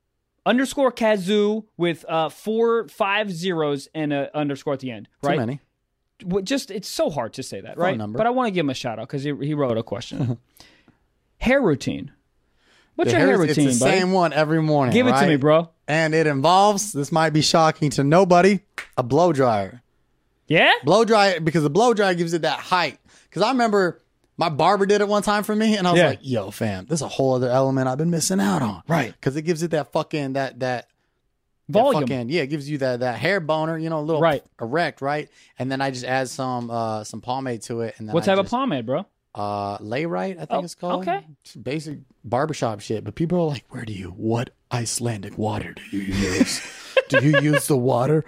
_Kazoo with 4 5 zeros and a underscore at the end, right? Too many. Just it's so hard to say that, right? number. But I want to give him a shout out because he wrote a question. Hair routine. What's The your hair hair's- routine, It's the buddy? same one every morning. Give it to right? me, bro. And it involves, this might be shocking to nobody, a blow dryer. Yeah. Blow dryer, because the blow dryer gives it that height. Because I remember my barber did it one time for me, and I was Yeah. like, yo, fam, this is a whole other element I've been missing out on. Right. Because it gives it that fucking, that Volume. fucking, yeah, it gives you that hair boner, a little Right. erect, right? And then I just add some pomade to it. And then What type I of just, pomade, bro? Layrite, I think Oh, it's called. okay. It's basic barbershop shit. But people are like, what Icelandic water do you use? Do you use the water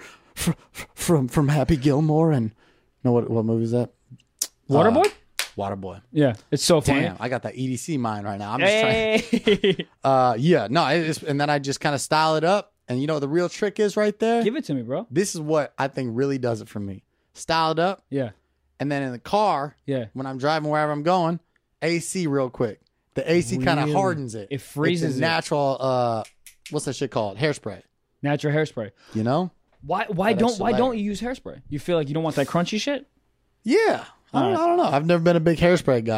from Happy Gilmore? And what movie is that? Waterboy? Waterboy. Yeah. It's so funny. Damn, I got that EDC mind right now. I'm just trying. Hey. Yeah, no, and then I just kind of style it up. And you know what the real trick is right there? Give it to me, bro. This is what I think really does it for me. Style it up. Yeah. And then in the car, Yeah. when I'm driving wherever I'm going, AC real quick. The AC kind of Really? hardens it. It freezes it's a it. natural, what's that shit called? Hairspray. Natural hairspray. You know? Why That don't extra you use hairspray? You feel like you don't want that crunchy shit? Yeah. I don't know. I've never been a big hairspray guy.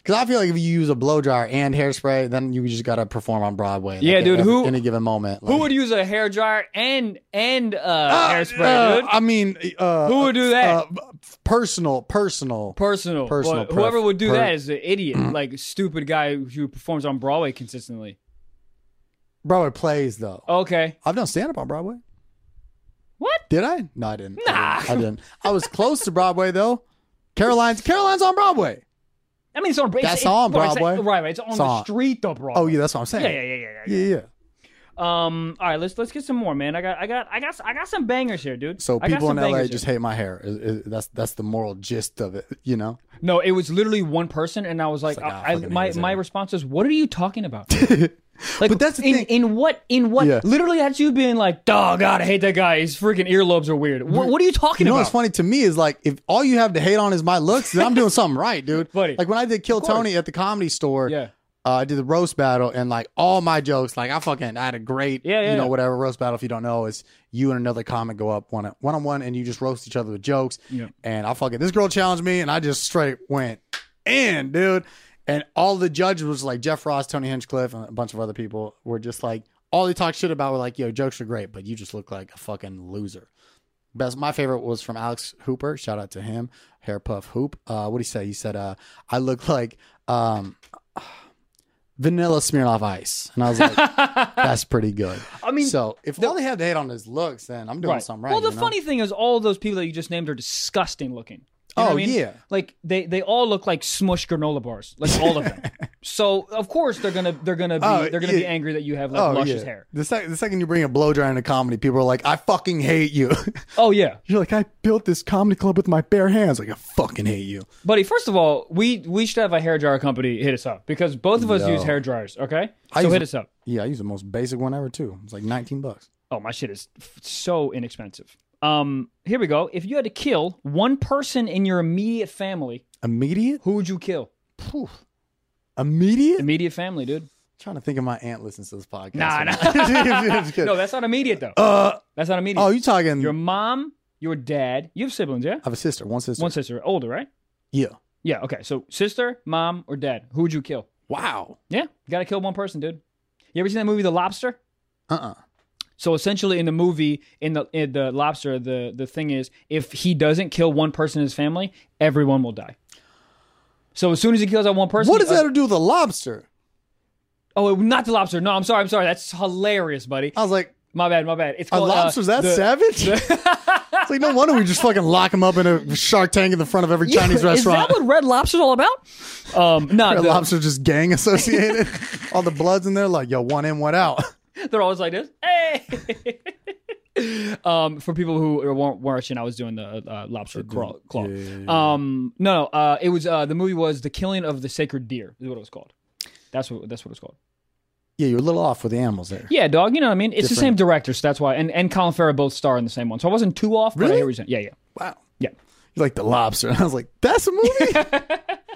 Because I feel like if you use a blow dryer and hairspray, then you just got to perform on Broadway. Yeah, dude. At Who any given moment? Who would use a hair dryer and hairspray, dude? I mean, Who would do that? Personal. Well, whoever would do that is an idiot, like stupid guy who performs on Broadway consistently. Broadway plays though. Okay. I've done stand up on Broadway. What? Did I? No, I didn't. Nah. I didn't. I was close to Broadway though. Caroline's on Broadway. I mean, it's on. That's on Broadway. Right. It's on the street though, Broadway. Oh yeah, that's what I'm saying. Yeah. All right, let's get some more, man. I got some bangers here, dude. So people in LA just hate my hair. That's the moral gist of it, you know? No, it was literally one person, and I was like, my response is, what are you talking about? Like, but that's the thing. In what? Yeah. Literally, that's you being like, oh God, I hate that guy. His freaking earlobes are weird. What are you talking about? You know what's funny to me is like, if all you have to hate on is my looks, then I'm doing something right, dude. Buddy, like when I did Kill Tony at the Comedy Store. Yeah. I did the roast battle, and like all my jokes, like I had a great, whatever roast battle. If you don't know, is you and another comic go up one on one, and you just roast each other with jokes. Yeah. And this girl challenged me, and I just straight went in, dude. And all the judges was like Jeff Ross, Tony Hinchcliffe, and a bunch of other people were just like, all they talked shit about were like, yo, jokes are great, but you just look like a fucking loser. My favorite was from Alex Hooper. Shout out to him, Hair Puff Hoop. What'd he say? He said, I look like vanilla Smirnoff Ice. And I was like, that's pretty good. I mean, so if all they have to hate on is looks, then I'm doing something right. Well, the funny thing is all those people that you just named are disgusting looking. You know what I mean? Yeah. Like they all look like smushed granola bars, like all of them. So of course they're gonna be angry that you have like luscious hair. The second you bring a blow dryer into comedy, people are like, I fucking hate you. Oh yeah. You're like, I built this comedy club with my bare hands. Like, I fucking hate you, buddy. First of all, we should have a hair dryer company hit us up because both of us use hair dryers. Okay, so hit us up. Yeah, I use the most basic one ever too. It's like $19. Oh, my shit is so inexpensive. Here we go. If you had to kill one person in your immediate family, who would you kill? Immediate family, dude. I'm trying to think of my aunt listens to this podcast. Nah. No, that's not immediate though. That's not immediate. Oh, you talking your mom, your dad? You have siblings, yeah? I have a sister. One sister. Older, right? Yeah. Yeah. Okay. So sister, mom, or dad? Who would you kill? Wow. Yeah, you gotta kill one person, dude. You ever seen that movie, The Lobster? So essentially, in the movie, in the Lobster, the thing is, if he doesn't kill one person in his family, everyone will die. So as soon as he kills that one person, what does that have to do with the lobster? Oh, not the Lobster. No, I'm sorry. That's hilarious, buddy. I was like, my bad. It's called, lobster's that savage? It's like, no wonder we just fucking lock him up in a Shark Tank in the front of every Chinese restaurant. Is that what Red Lobster's all about? Red Lobster's just gang associated. All the blood's in there, like, yo, one in, one out. They're always like this. Hey. For people who weren't watching, I was doing the lobster claw. Yeah. It was the movie was The Killing of the Sacred Deer. Is what it was called. That's what it's called. Yeah, you're a little off with the animals there. Yeah, dog. You know what I mean? It's the same director, so that's why. And Colin Farrell both star in the same one, so I wasn't too off. Really? But I hear what you're saying. Yeah. Wow. Yeah. You like The Lobster? And I was like, that's a movie.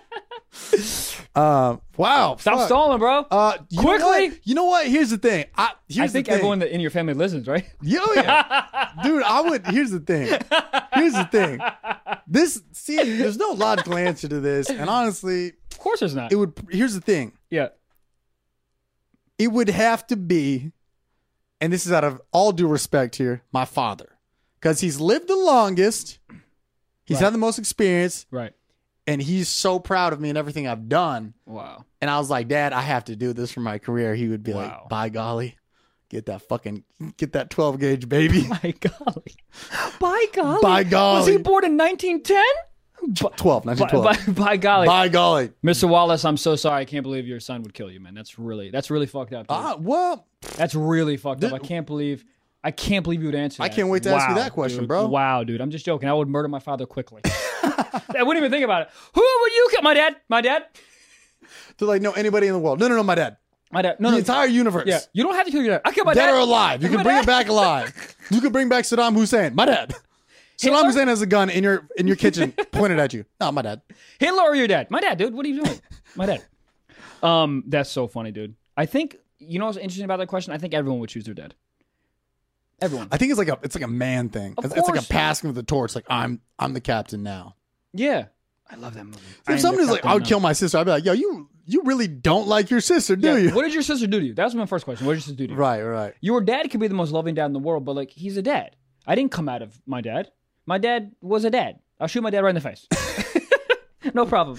Wow. Stop stalling, bro. Quickly. You know what? Here's the thing. I think everyone in your family listens, right? Yeah. Dude, here's the thing. There's no logical answer to this. And honestly, of course there's not. Here's the thing. Yeah. It would have to be, and this is out of all due respect here, my father. Because he's lived the longest. He's had the most experience. Right. And he's so proud of me and everything I've done. Wow. And I was like, Dad, I have to do this for my career. He would be like, by golly, get that 12 gauge, baby. By golly. By golly. By golly. Was he born in 1910? 1912. By golly. By golly. Mr. Wallace, I'm so sorry. I can't believe your son would kill you, man. That's really fucked up. Well. That's really fucked up. I can't believe you would answer that. I can't wait to ask you that question, dude. bro. Wow, dude. I'm just joking. I would murder my father quickly. I wouldn't even think about it. Who would you kill? My dad? They're like, no, anybody in the world. No, my dad. My dad. No, the entire universe. Yeah. You don't have to kill your dad. I kill my dad. Dead or alive. You can bring it back alive. You can bring back Saddam Hussein. My dad. Saddam Hussein has a gun in your kitchen pointed at you. No, my dad. Hitler or your dad? My dad, dude. What are you doing? My dad. That's so funny, dude. I think, you know what's interesting about that question? I think everyone would choose their dad. Everyone. I think it's like a man thing. It's like a passing of the torch. Like I'm the captain now. Yeah. I love that movie. If somebody's like, I would kill my sister, I'd be like, yo, you really don't like your sister, do you? What did your sister do to you? That was my first question. What did your sister do to you? Right. Your dad could be the most loving dad in the world, but like he's a dad. I didn't come out of my dad. My dad was a dad. I'll shoot my dad right in the face. No problem.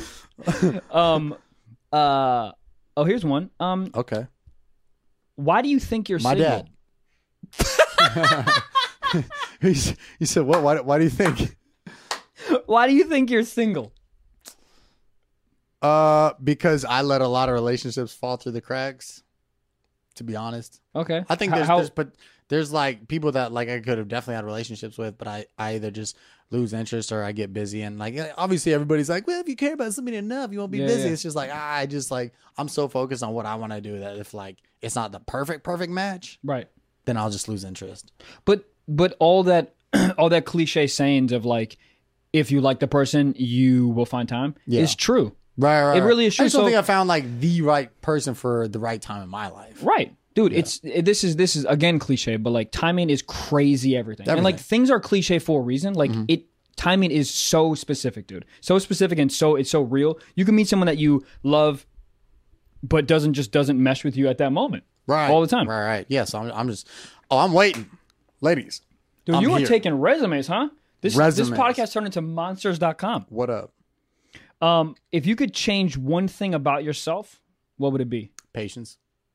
Here's one. Okay. Why do you think you're my single? Dad. He said, what? Why do you think? Why do you think you're single? Because I let a lot of relationships fall through the cracks, to be honest. Okay. I think there's like people that like I could have definitely had relationships with, but I either just lose interest or I get busy. And like, obviously everybody's like, well, if you care about somebody enough, you won't be busy. Yeah. It's just like, I'm so focused on what I want to do that if like, it's not the perfect match. Right. Then I'll just lose interest. But all that cliche sayings of like, if you like the person, you will find time is true. Right. It really is true. I just don't think I found like the right person for the right time in my life. Right. Dude, this is again cliche, but like timing is crazy everything. And like things are cliche for a reason. Like timing is so specific, dude. So specific and it's so real. You can meet someone that you love but doesn't mesh with you at that moment. Right. All the time. Right. Yes, I'm waiting. Ladies. Dude, you are taking resumes, huh? This podcast turned into monsters.com. What up? If you could change one thing about yourself, what would it be? Patience.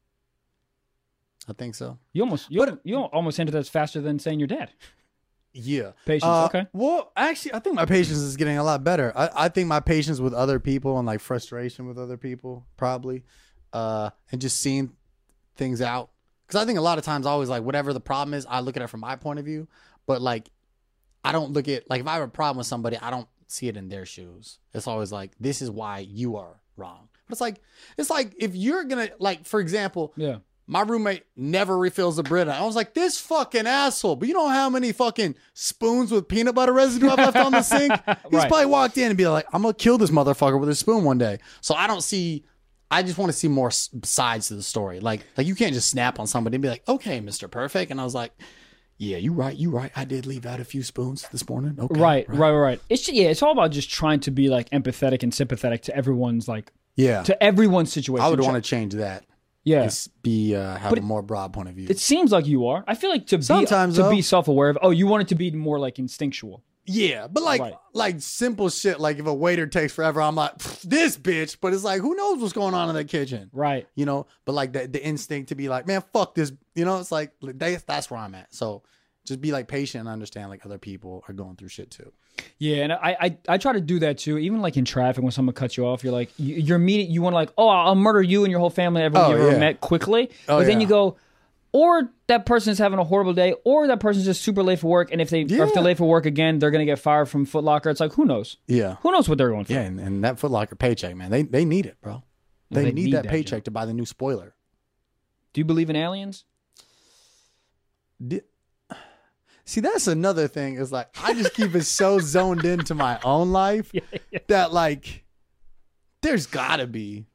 I think so. You almost hinted that's faster than saying you're dead. Yeah. Patience, okay. Well, actually, I think my patience is getting a lot better. I think my patience with other people and like frustration with other people, probably, and just seeing things out. Because I think a lot of times I always like, whatever the problem is, I look at it from my point of view. But like, I don't look at, like, if I have a problem with somebody, I don't see it in their shoes. It's always like, this is why you are wrong. But it's like if you're going to, like, for example, my roommate never refills the Brita. I was like, this fucking asshole. But you know how many fucking spoons with peanut butter residue I've left on the sink? He's probably walked in and be like, I'm going to kill this motherfucker with a spoon one day. So I just want to see more sides to the story. Like you can't just snap on somebody and be like, okay, Mr. Perfect. And I was like, yeah, you right. I did leave out a few spoons this morning. Okay. Right. It's all about just trying to be like empathetic and sympathetic to everyone's to everyone's situation. I would want to change that. Yeah. Just have a more broad point of view. It seems like you are. I feel like to be self-aware of, you want it to be more like instinctual. Yeah, but like simple shit, like if a waiter takes forever, I'm like, this bitch. But it's like, who knows what's going on in the kitchen? Right. You know, but like the instinct to be like, man, fuck this. You know, it's like, that's where I'm at. So just be like patient and understand like other people are going through shit too. Yeah, and I try to do that too. Even like in traffic when someone cuts you off, you're like, you're meeting, you want to like, I'll murder you and your whole family, everyone you ever met quickly. But then you go, or that person is having a horrible day, or that person's just super late for work, and if they're late for work again, they're gonna get fired from Foot Locker. It's like, who knows? Yeah, who knows what they're going through? Yeah, and that Foot Locker paycheck, man, they need it, bro. They need that paycheck to buy the new spoiler. Do you believe in aliens? See, that's another thing. Is like I just keep it so zoned into my own life that like there's gotta be.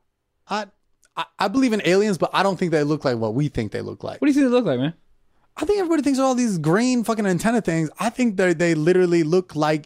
I believe in aliens, but I don't think they look like what we think they look like. What do you think they look like, man? I think everybody thinks of all these green fucking antenna things. I think they literally look like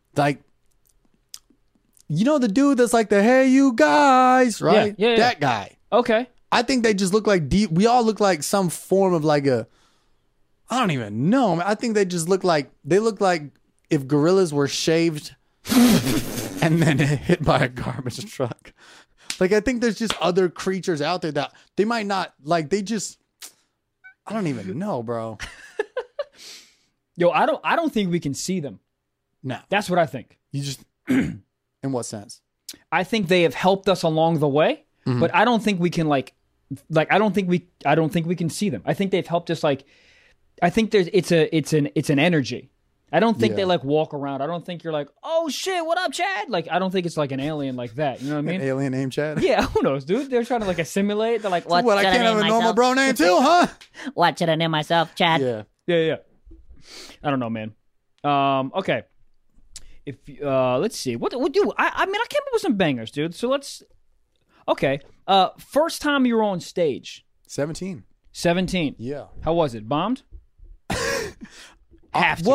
you know the dude that's like the hey you guys, right? Yeah. That guy. Okay. I think they just look like we all look like some form of like I don't even know. Man. I think they look like if gorillas were shaved and then hit by a garbage truck. Like, I think there's just other creatures out there that they might not, like, I don't even know, bro. Yo, I don't think we can see them. No. That's what I think. You just, in what sense? I think they have helped us along the way, but I don't think we can, I don't think we can see them. I think they've helped us, I think it's an energy. I don't think they walk around. I don't think you're like, oh shit, what up, Chad? Like, I don't think it's like an alien like that. You know what I mean? An alien named Chad? Yeah, who knows, dude? They're trying to assimilate. They're like, what? I can't have a normal bro name too, huh? What should I name myself, Chad? Yeah. I don't know, man. Okay. If let's see, what do I mean? I came up with some bangers, dude. So let's. Okay. First time you were on stage. 17. 17. Yeah. How was it? Bombed? Well,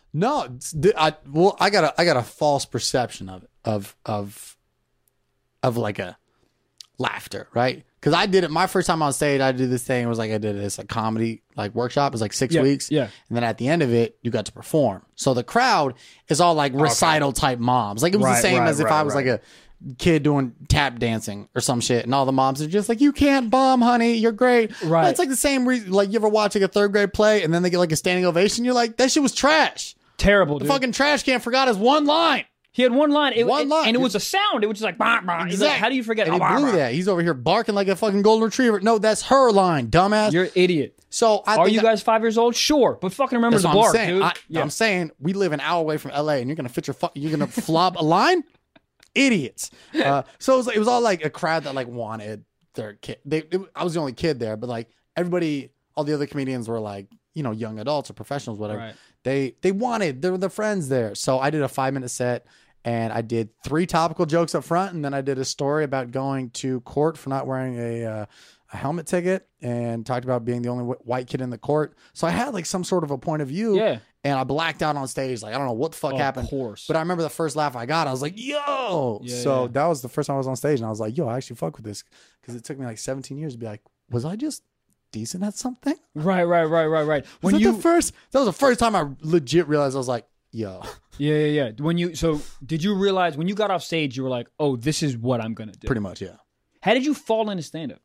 No, I got a false perception of like a laughter, right? Because I did it my first time on stage. I did this thing. It was like I did this like comedy like workshop. It was like 6 weeks. Yeah. And then at the end of it, you got to perform. So the crowd is all like recital type moms. Like it was the same as if I was like a kid doing tap dancing or some shit, and all the moms are just like, "You can't bomb, honey. You're great." Right. But it's like the same reason. Like you ever watch like a third grade play, and then they get like a standing ovation. You're like, that shit was trash. Terrible, The dude. fucking trash can forgot his one line. He had one line. One line. And it was a sound. It was just like, bah, bah. He's like, how do you forget? And he Bah, blew bah. that. He's over here barking like a fucking golden retriever. No, that's her line, dumbass. You're an idiot. So Are you guys 5 years old? Sure. But fucking remember that's the what bark, I'm saying. dude. I'm saying we live an hour away from LA, and you're gonna you're gonna flop a line. Idiots. So it was all like a crowd that like wanted their kid. I was the only kid there, but like everybody, all the other comedians were like, you know, young adults or professionals, whatever. Right. They wanted, there were the friends there. So I did a 5-minute set, and I did 3 topical jokes up front, and then I did a story about going to court for not wearing a helmet ticket, and talked about being the only white kid in the court. So I had like some sort of a point of view. Yeah. And I blacked out on stage. Like, I don't know what the fuck happened. Of course. But I remember the first laugh I got, I was like, yo. Yeah. That was the first time I was on stage, and I was like, yo, I actually fuck with this. Because it took me like 17 years to be like, was I just decent at something? Right. That was the first time I legit realized I was like, yo. Yeah. Did you realize when you got off stage, you were like, oh, this is what I'm going to do? Pretty much, yeah. How did you fall into stand-up?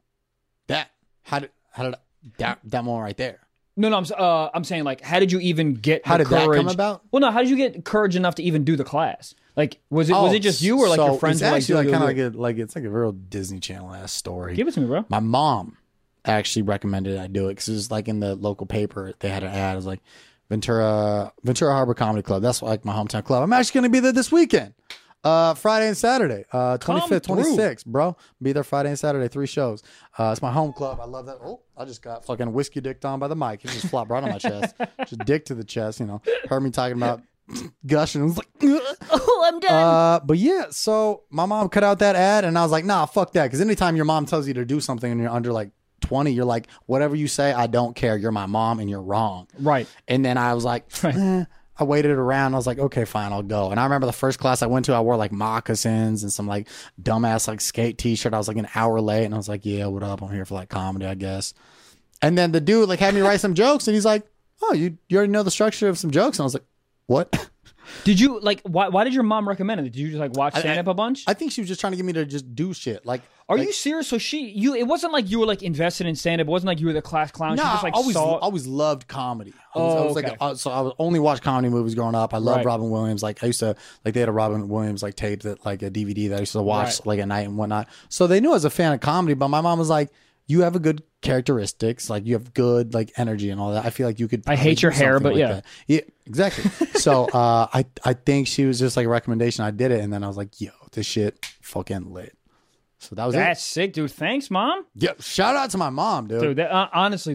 That moment right there. No, I'm saying like, how did you even get How the did that courage? come about? Well, no, how did you get courage enough to even do the class? Like, was it just you or like your friends? It's were actually like, kind of like it's like a real Disney Channel ass story. Give it to me, bro. My mom actually recommended I do it because it was like in the local paper. They had an ad. It was like Ventura Harbor Comedy Club. That's like my hometown club. I'm actually going to be there this weekend. Friday and Saturday, 25th, 26th, bro. Be there Friday and Saturday, 3 shows. It's my home club. I love that. Oh, I just got fucking whiskey dicked on by the mic. He just flopped right on my chest. Just dick to the chest, you know. Heard me talking about gushing. I was like, Oh, I'm done. but yeah, so my mom cut out that ad, and I was like, nah, fuck that. Because anytime your mom tells you to do something and you're under like 20, you're like, whatever you say, I don't care. You're my mom and you're wrong. Right. And then I was like, I waited around. I was like, okay, fine, I'll go. And I remember the first class I went to, I wore like moccasins and some like dumbass like skate t-shirt. I was like an hour late, and I was like, yeah, what up? I'm here for like comedy, I guess. And then the dude like had me write some jokes, and he's like, oh, you already know the structure of some jokes? And I was like, what? Did you like? Why did your mom recommend it? Did you just like watch stand up a bunch? I think she was just trying to get me to just do shit. Like, are you serious? So it wasn't like you were like invested in stand up. It wasn't like you were the class clown. no, She just like I always loved comedy. I was okay. so I would only watch comedy movies growing up. I loved Right. Robin Williams. Like I used to like they had a Robin Williams like tape that like a DVD that I used to watch Right. like at night and whatnot. So they knew I was a fan of comedy, but my mom was like, you have a good characteristics, like you have good like energy and all that. I feel like you could. I hate your do hair, something but like yeah. that. Yeah, exactly. So I think she was just like a recommendation. I did it, and then I was like, yo, this shit fucking lit. So that was That's it. sick, dude. Thanks, mom. Yeah, shout out to my mom, dude. Dude, honestly,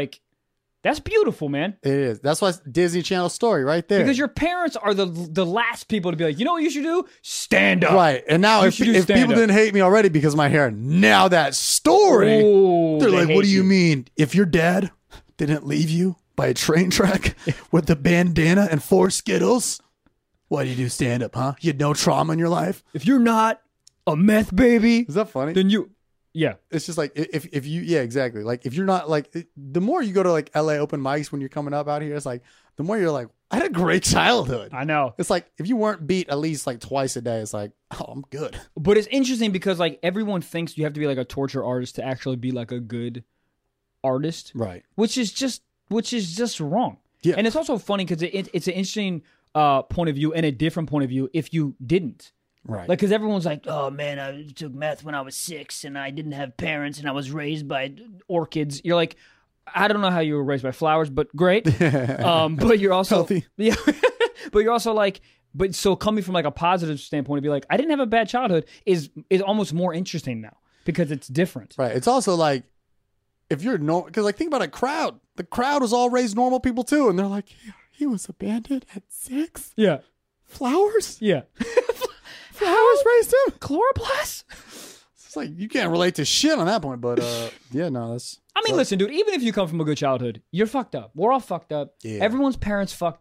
that's beautiful, man. It is. That's why it's Disney Channel story right there. Because your parents are the last people to be like, you know what you should do? Stand up. Right. And now You if should do people stand-up. didn't hate me already because of my hair, now that story, Ooh, they're they like, hate what do you mean? If your dad didn't leave you by a train track with the bandana and 4 Skittles, why do you do stand up, huh? You had no trauma in your life? If you're not a meth baby, Is that funny? then you, yeah. It's just like if you yeah, exactly. Like if you're not like the more you go to like LA open mics when you're coming up out here, it's like the more you're like, I had a great childhood. I know. It's like if you weren't beat at least like twice a day, it's like, oh, I'm good. But it's interesting because like everyone thinks you have to be like a torture artist to actually be like a good artist, Right. which is just wrong. Yeah. And it's also funny because it's an interesting point of view and a different point of view if you didn't. Right. Like, because everyone's like, oh man, I took meth when I was 6 and I didn't have parents and I was raised by orchids. You're like, I don't know how you were raised by flowers, but great. But you're also Healthy. Yeah. But you're also like, but so coming from like a positive standpoint to be like, I didn't have a bad childhood is almost more interesting now because it's different. Right. It's also like if you're because like think about a crowd. The crowd was all raised normal people too, and they're like, he was abandoned at 6. Yeah. Flowers. Yeah. Flowers raised him. Chloroplast? It's like you can't relate to shit on that point, but yeah, no, that's. I mean, listen, dude, even if you come from a good childhood, you're fucked up. We're all fucked up. Yeah. Everyone's parents fucked up.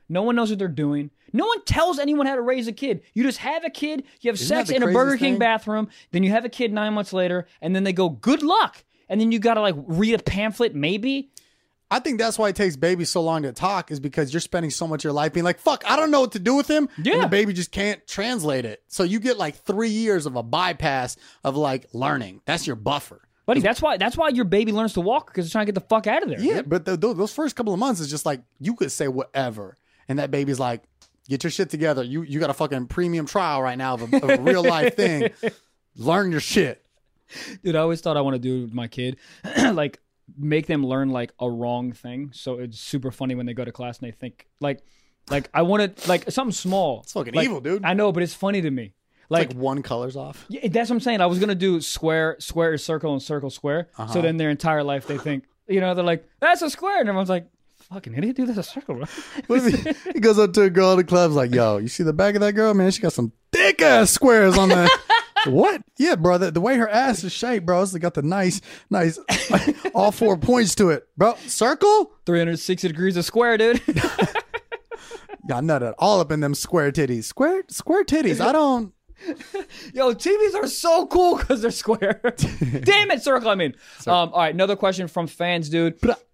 No one knows what they're doing. No one tells anyone how to raise a kid. You just have a kid, you have Isn't sex that the in a Burger craziest King thing? bathroom, then you have a kid 9 months later, and then they go, good luck. And then you got to like read a pamphlet, maybe. I think that's why it takes babies so long to talk, is because you're spending so much of your life being like, fuck, I don't know what to do with him. Yeah. And the baby just can't translate it. So you get like 3 years of a bypass of like learning. That's your buffer. Buddy, that's why your baby learns to walk, because it's trying to get the fuck out of there. Yeah, dude. but those first couple of months is just like, you could say whatever. And that baby's like, get your shit together. You got a fucking premium trial right now of a real life thing. Learn your shit. Dude, I always thought I want to do with my kid, like make them learn like a wrong thing. So it's super funny when they go to class and they think like I want to like something small. It's fucking Like, evil, dude. I know, but it's funny to me. Like one color's off. Yeah, that's what I'm saying. I was gonna do square is circle, and circle square. So then their entire life they think, they're like, that's a square, and everyone's like, fucking idiot, dude, that's a circle, bro. What if he goes up to a girl in the club's like, yo, you see the back of that girl, man? She got some thick ass squares on that. What? Yeah, bro. The way her ass is shaped, bro, it's got the nice, all 4 points to it, bro. Circle? 360 degrees of square, dude. Y'all nutted all up in them square titties. Square titties. I don't. Yo, TVs are so cool because they're square. Damn it, circle. I mean, all right. Another question from fans, dude.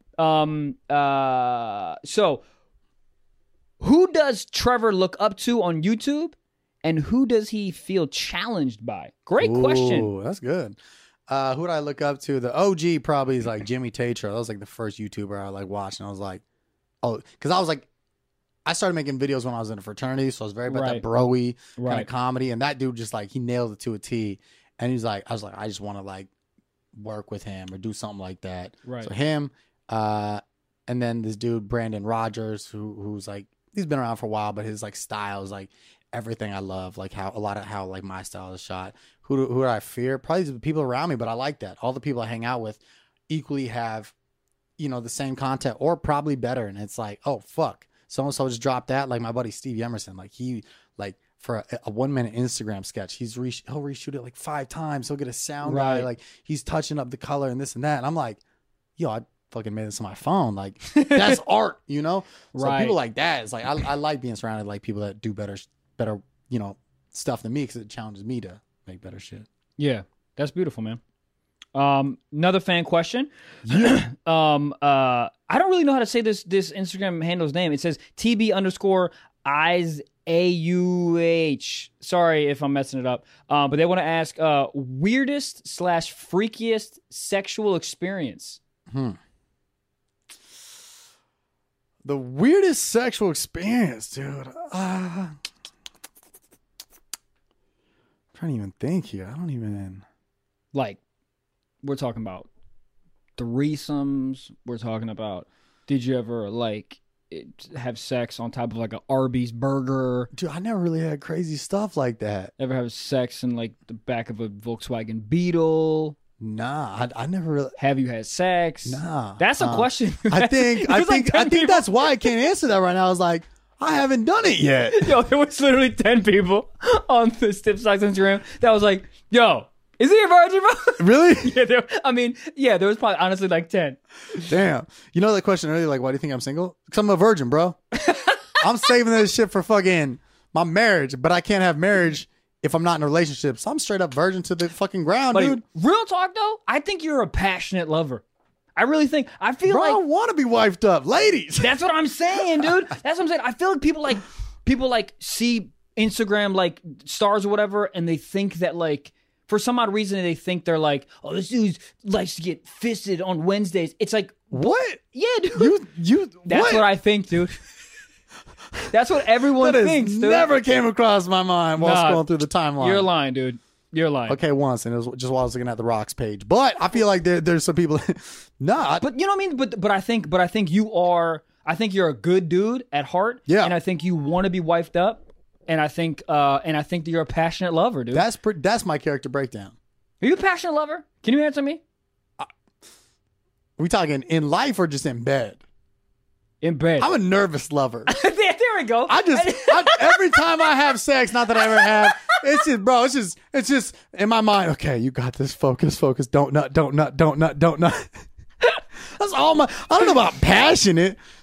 So, who does Trevor look up to on YouTube, and who does he feel challenged by? Great question. Ooh, that's good. Who would I look up to? The OG probably is like Jimmy Tatro. That was like the first YouTuber I like watched, and I was like, oh, because I was like, I started making videos when I was in a fraternity, so I was very about that bro-y kind of comedy, and that dude just like, he nailed it to a T, and he's like, I was like, I just want to like work with him or do something like that. Right. So him, and then this dude Brandon Rogers, who's like, he's been around for a while, but his like style is like everything I love, like how like my style is shot. Who do I fear? Probably the people around me, but I like that. All the people I hang out with equally have, the same content or probably better, and it's like, oh fuck. So-and-so just dropped that. Like my buddy Steve Emerson, like he, like for a 1 minute Instagram sketch, he'll reshoot it like 5 times. He'll get a sound guy, like he's touching up the color and this and that. And I'm like, yo, I fucking made this on my phone. Like that's art, So people like that, it's like, I like being surrounded like people that do better, stuff than me, because it challenges me to make better shit. Yeah, that's beautiful, man. Another fan question. I don't really know how to say this Instagram handle's name. It says TB_eyes AUH. Sorry if I'm messing it up. But they want to ask weirdest/freakiest sexual experience. The weirdest sexual experience, dude. I'm trying to even think here. I don't even. Like, we're talking about threesomes. We're talking about, did you ever like have sex on top of like an Arby's burger? Dude, I never really had crazy stuff like that. Ever have sex in like the back of a Volkswagen Beetle? Nah, I never really. Have you had sex? Nah, that's a question. I think that's why I can't answer that right now. I was like, I haven't done it yet. Yo, there was literally 10 people on the Stip Stocks Instagram that was like, yo, is he a virgin, bro? Really? Yeah, there was probably honestly like 10. Damn. You know that question earlier, like, why do you think I'm single? Because I'm a virgin, bro. I'm saving this shit for fucking my marriage, but I can't have marriage if I'm not in a relationship. So I'm straight up virgin to the fucking ground, dude. Real talk, though, I think you're a passionate lover. I really think. I feel bro, like I want to be wifed up, ladies. That's what I'm saying, dude. That's what I'm saying. I feel like people see Instagram like stars or whatever, and they think that like, for some odd reason, they think they're like, oh, this dude likes to get fisted on Wednesdays. It's like, what? Yeah, dude. You. That's what I think, dude. That's what everyone thinks, dude. Never came across my mind while scrolling through the timeline. You're lying, dude. You're lying. Okay, once, and it was just while I was looking at the Rocks page. But I feel like there's some people. But you know what I mean. But I think you are. I think you're a good dude at heart. Yeah. And I think you want to be wifed up. And I think that you're a passionate lover, dude. That's my character breakdown. Are you a passionate lover? Can you answer me? Are we talking in life or just in bed? In bed. I'm a nervous lover. There we go. Every time I have sex, not that I ever have, it's just in my mind. Okay, you got this. Focus. Don't nut. That's all I don't know about passionate.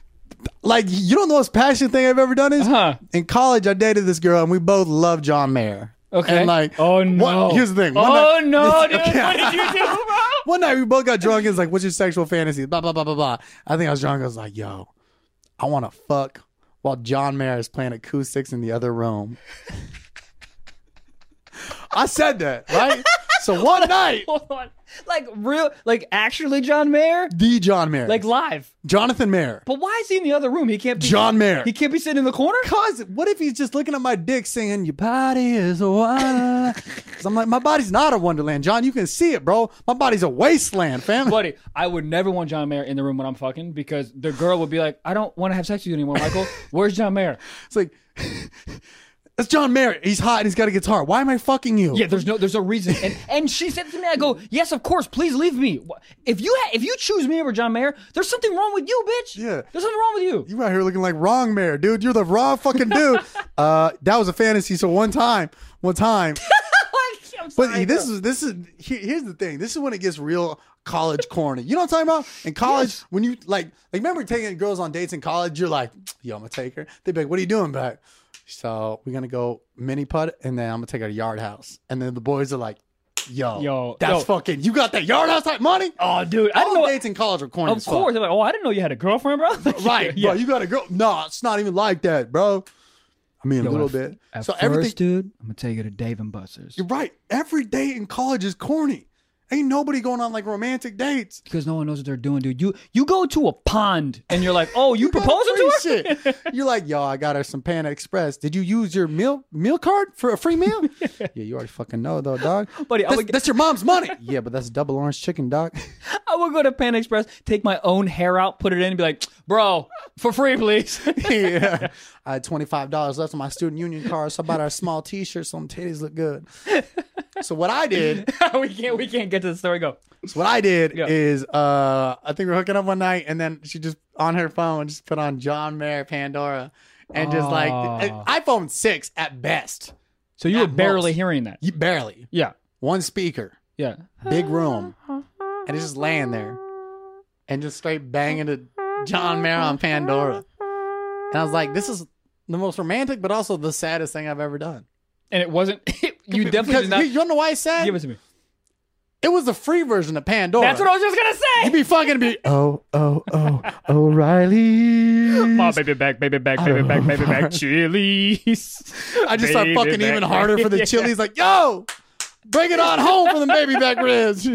Like, you know the most passionate thing I've ever done is? Huh. In college, I dated this girl, and we both loved John Mayer. Okay. And like, oh no. Here's the thing. Dude. What did you do, bro? One night we both got drunk and it's like, what's your sexual fantasy? Blah, blah, blah, blah, blah. I think I was drunk. I was like, yo, I want to fuck while John Mayer is playing acoustics in the other room. I said that, right? So one night. Hold on. Like real, like actually John Mayer? The John Mayer. Like live. Jonathan Mayer. But why is he in the other room? He can't be. John Mayer. He can't be sitting in the corner? Cause what if he's just looking at my dick singing, your body is a wonderland? Cause I'm like, my body's not a wonderland. John, you can see it, bro. My body's a wasteland, fam. Buddy, I would never want John Mayer in the room when I'm fucking because the girl would be like, I don't want to have sex with you anymore, Michael. Where's John Mayer? It's like, that's John Mayer. He's hot and he's got a guitar. Why am I fucking you? Yeah, there's a reason. And she said to me, I go, yes, of course, please leave me. If you choose me over John Mayer, there's something wrong with you, bitch. Yeah. There's something wrong with you. You out here looking like wrong Mayer, dude. You're the wrong fucking dude. That was a fantasy. So one time. I'm sorry, But this is here's the thing. This is when it gets real college corny. You know what I'm talking about? In college, when you like remember taking girls on dates in college, you're like, yo, I'm gonna take her. They'd be like, what are you doing back? So we're gonna go mini putt and then I'm gonna take her to Yard House. And then the boys are like, yo, that's fucking, you got that Yard House type money? Oh, dude, I didn't know. Dates in college are corny Of as fuck. course. They're like, oh, I didn't know you had a girlfriend, bro. Right, Yeah. bro, you got a girl. No, it's not even like that, bro. I mean, a little bit. So everything, dude, I'm gonna take you to Dave and Buster's. You're right. Every date in college is corny. Ain't nobody going on like romantic dates. Because no one knows what they're doing, dude. You go to a pond and you're like, oh, you proposing to her? Shit. You're like, yo, I got her some Panda Express. Did you use your meal card for a free meal? Yeah, you already fucking know though, dog. Buddy, that's your mom's money. Yeah, but that's double orange chicken, dog. I would go to Panda Express, take my own hair out, put it in, and be like, bro, for free, please. Yeah. I had $25 left on my student union card, so I bought her a small t-shirt so them titties look good. So what I did, we can't get to the story. Go. So what I did is, I think we were hooking up one night, and then she just on her phone just put on John Mayer Pandora, and just like iPhone 6 at best. So you were barely most. hearing that. You barely. Yeah. One speaker, Yeah. big room, and it's just laying there, and just straight banging to John Mayer on Pandora. And I was like, this is the most romantic, but also the saddest thing I've ever done. And it wasn't. You definitely did not. You don't know why it's sad? Give it to me. It was the free version of Pandora. That's what I was just gonna say. You'd be fucking be O'Reilly. My baby back, Chili's. I just start fucking even harder for the Chili's. Like, yo, bring it on home for the baby back ribs.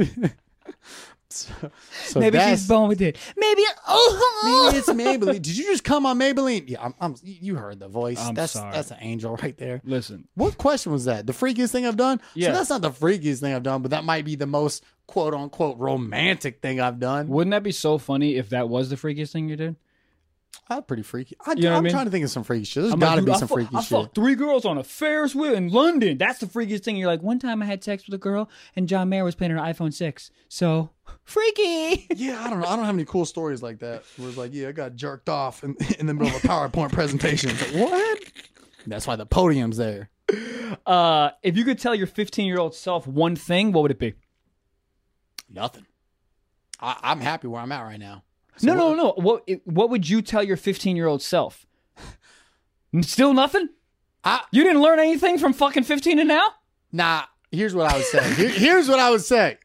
So Maybe she's born with it. Maybe it's Maybelline. Did you just come on Maybelline? Yeah, you heard the voice. I'm that's sorry. That's an angel right there. Listen. What question was that? The freakiest thing I've done? Yeah. So that's not the freakiest thing I've done, but that might be the most quote unquote romantic thing I've done. Wouldn't that be so funny if that was the freakiest thing you did? That's pretty freaky. You know what I mean? Trying to think of some freaky shit. There's I'm got to like, be dude, some freaky I shit. fucked 3 girls on a Ferris wheel in London. That's the freakiest thing. You're like, one time I had sex with a girl and John Mayer was playing her iPhone 6. So, freaky. Yeah, I don't know. I don't have any cool stories like that. Where it's like, yeah, I got jerked off in the middle of a PowerPoint presentation. It's like, what? That's why the podium's there. If you could tell your 15-year-old self one thing, what would it be? Nothing. I'm happy where I'm at right now. So No. What would you tell your 15-year-old self? Still nothing? You didn't learn anything from fucking 15 to now? Nah, here's what I would say. Here's what I would say.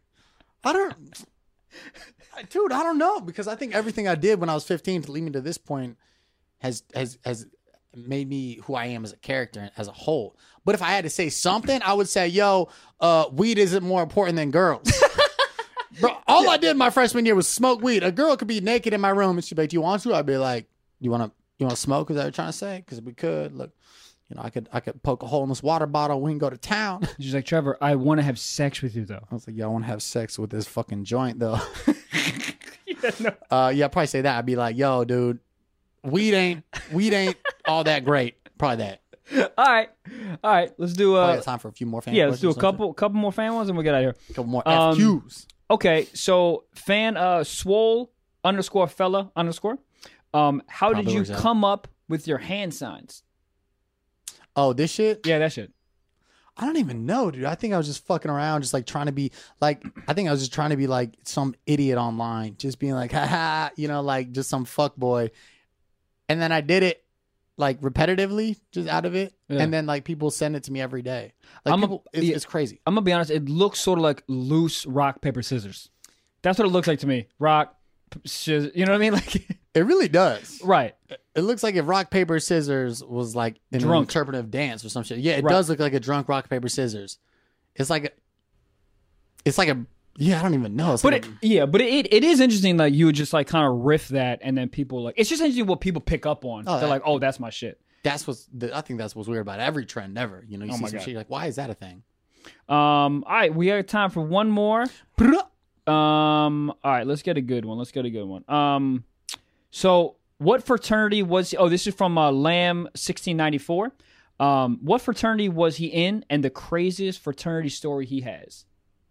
Dude, I don't know, because I think everything I did when I was 15 to lead me to this point has made me who I am as a character as a whole. But if I had to say something, I would say, weed isn't more important than girls. Bro, all I did my freshman year was smoke weed. A girl could be naked in my room and she'd be like, do you want to? I'd be like, you want to smoke? Is that what you're trying to say? Because we could. Look, I could poke a hole in this water bottle. We can go to town. She's like, Trevor, I want to have sex with you, though. I was like, I want to have sex with this fucking joint, though. Yeah, no. I'd probably say that. I'd be like, yo, dude, weed ain't all that great. Probably that. All right. Let's do Probably got time for a few more fan let's do a couple more fan ones and we'll get out of here. A couple more FQs. Okay, so fan swole _fella_. How did you come up with your hand signs? Oh, this shit? Yeah, that shit. I don't even know, dude. I think I was just fucking around, just like trying to be like, I think I was just trying to be like some idiot online, just being like, haha, like just some fuck boy. and then I did it like repetitively, just out of it, Yeah. and then like people send it to me every day. Like it's crazy. I'm gonna be honest. It looks sort of like loose rock paper scissors. That's what it looks like to me. Rock, scissors. You know what I mean? Like It really does. right. It looks like if rock paper scissors was like an Drunk. interpretive dance or some shit. Yeah, it Right. does look like a drunk rock paper scissors. It's like a yeah, I don't even know. It's But like it is interesting that you would just like kind of riff that, and then people like it's just interesting what people pick up on. Oh, They're like, oh, that's my shit. I think that's what's weird about every trend ever. You know, you see my some God. shit, you're like, why is that a thing? All right, we have time for one more. All right, let's get a good one. So what fraternity was? Oh, this is from Lamb 1694. What fraternity was he in, and the craziest fraternity story he has?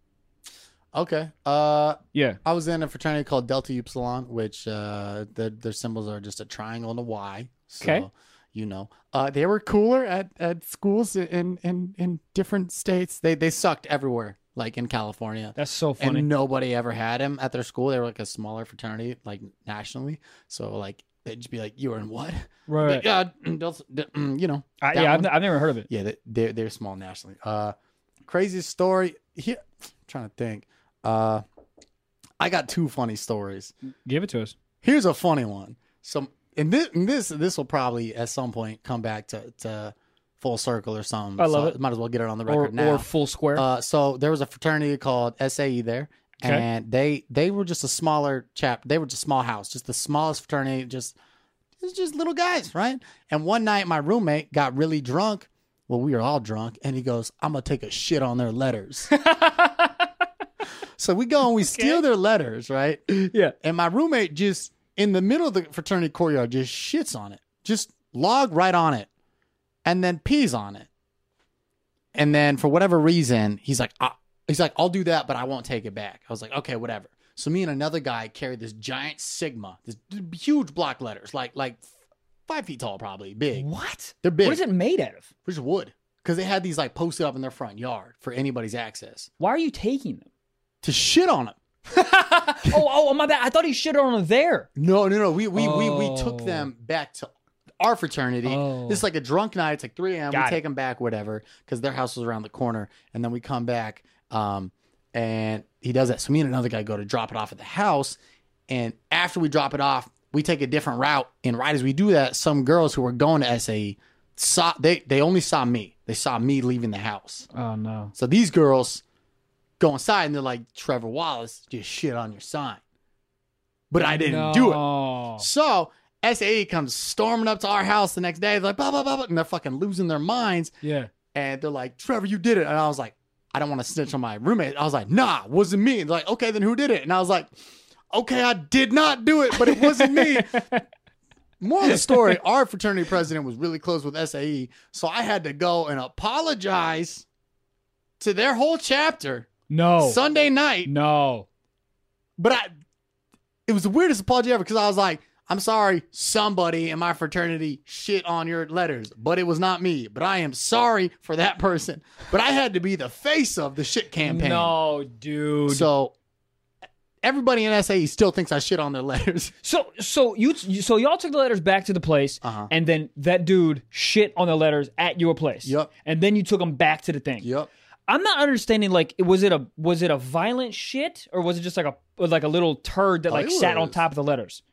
Okay. Yeah. I was in a fraternity called Delta Upsilon, which their symbols are just a triangle and a Y. So, Okay. you know, they were cooler at schools in different states. They sucked everywhere, like in California. That's so funny. And nobody ever had him at their school. They were like a smaller fraternity, like nationally. So like they'd just be like, "You were in what?" Right. Like, yeah, you know. that Yeah, one. I've never heard of it. Yeah, they're small nationally. Craziest story here. I'm trying to think. I got two funny stories. Give it to us. Here's a funny one. So, this will probably at some point come back to full circle or something. I love it. Might as well get it on the record now. Or full square. So there was a fraternity called SAE there, Okay. and they were just a smaller chap. They were just a small house, just the smallest fraternity. Just little guys, right? And one night my roommate got really drunk. Well, we were all drunk, and he goes, "I'm gonna take a shit on their letters." So we go and we steal their letters, right? Yeah. And my roommate just in the middle of the fraternity courtyard just shits on it, just log right on it, and then pees on it. And then for whatever reason, he's like, I'll do that, but I won't take it back. I was like, okay, whatever. So me and another guy carried this giant Sigma, this huge block letters, like 5 feet tall, probably big. What? They're big. What is it made out of? Which is wood, because they had these like posted up in their front yard for anybody's access Why are you taking them? to shit on them. Oh, my bad. I thought he shit on them there. No. We took them back to our fraternity. Oh. This is like a drunk night. It's like 3 a.m. Got We it. take them back, whatever, because their house was around the corner. And then we come back, and he does that. So me and another guy go to drop it off at the house. And after we drop it off, we take a different route. And right as we do that, some girls who were going to SAE they only saw me. They saw me leaving the house. Oh, no. So these girls go inside and they're like, "Trevor Wallace just shit on your sign." But I didn't do it. So SAE comes storming up to our house the next day. They're like, blah, blah, blah, blah, and they're fucking losing their minds. Yeah. And they're like, "Trevor, you did it." And I was like, I don't want to snitch on my roommate. I was like, "Nah, wasn't me." And they're like, "Okay, then who did it?" And I was like, "Okay, I did not do it, but it wasn't me." More of the story, our fraternity president was really close with SAE. So I had to go and apologize to their whole chapter No. Sunday night. No. But it was the weirdest apology ever because I was like, "I'm sorry, somebody in my fraternity shit on your letters, but it was not me. But I am sorry for that person." But I had to be the face of the shit campaign. No, dude. So everybody in SAE still thinks I shit on their letters. So y'all took the letters back to the place, and then that dude shit on the letters at your place. Yep. And then you took them back to the thing. Yep. I'm not understanding. Like, was it a violent shit, or was it just like a little turd that it sat on was. top of the letters?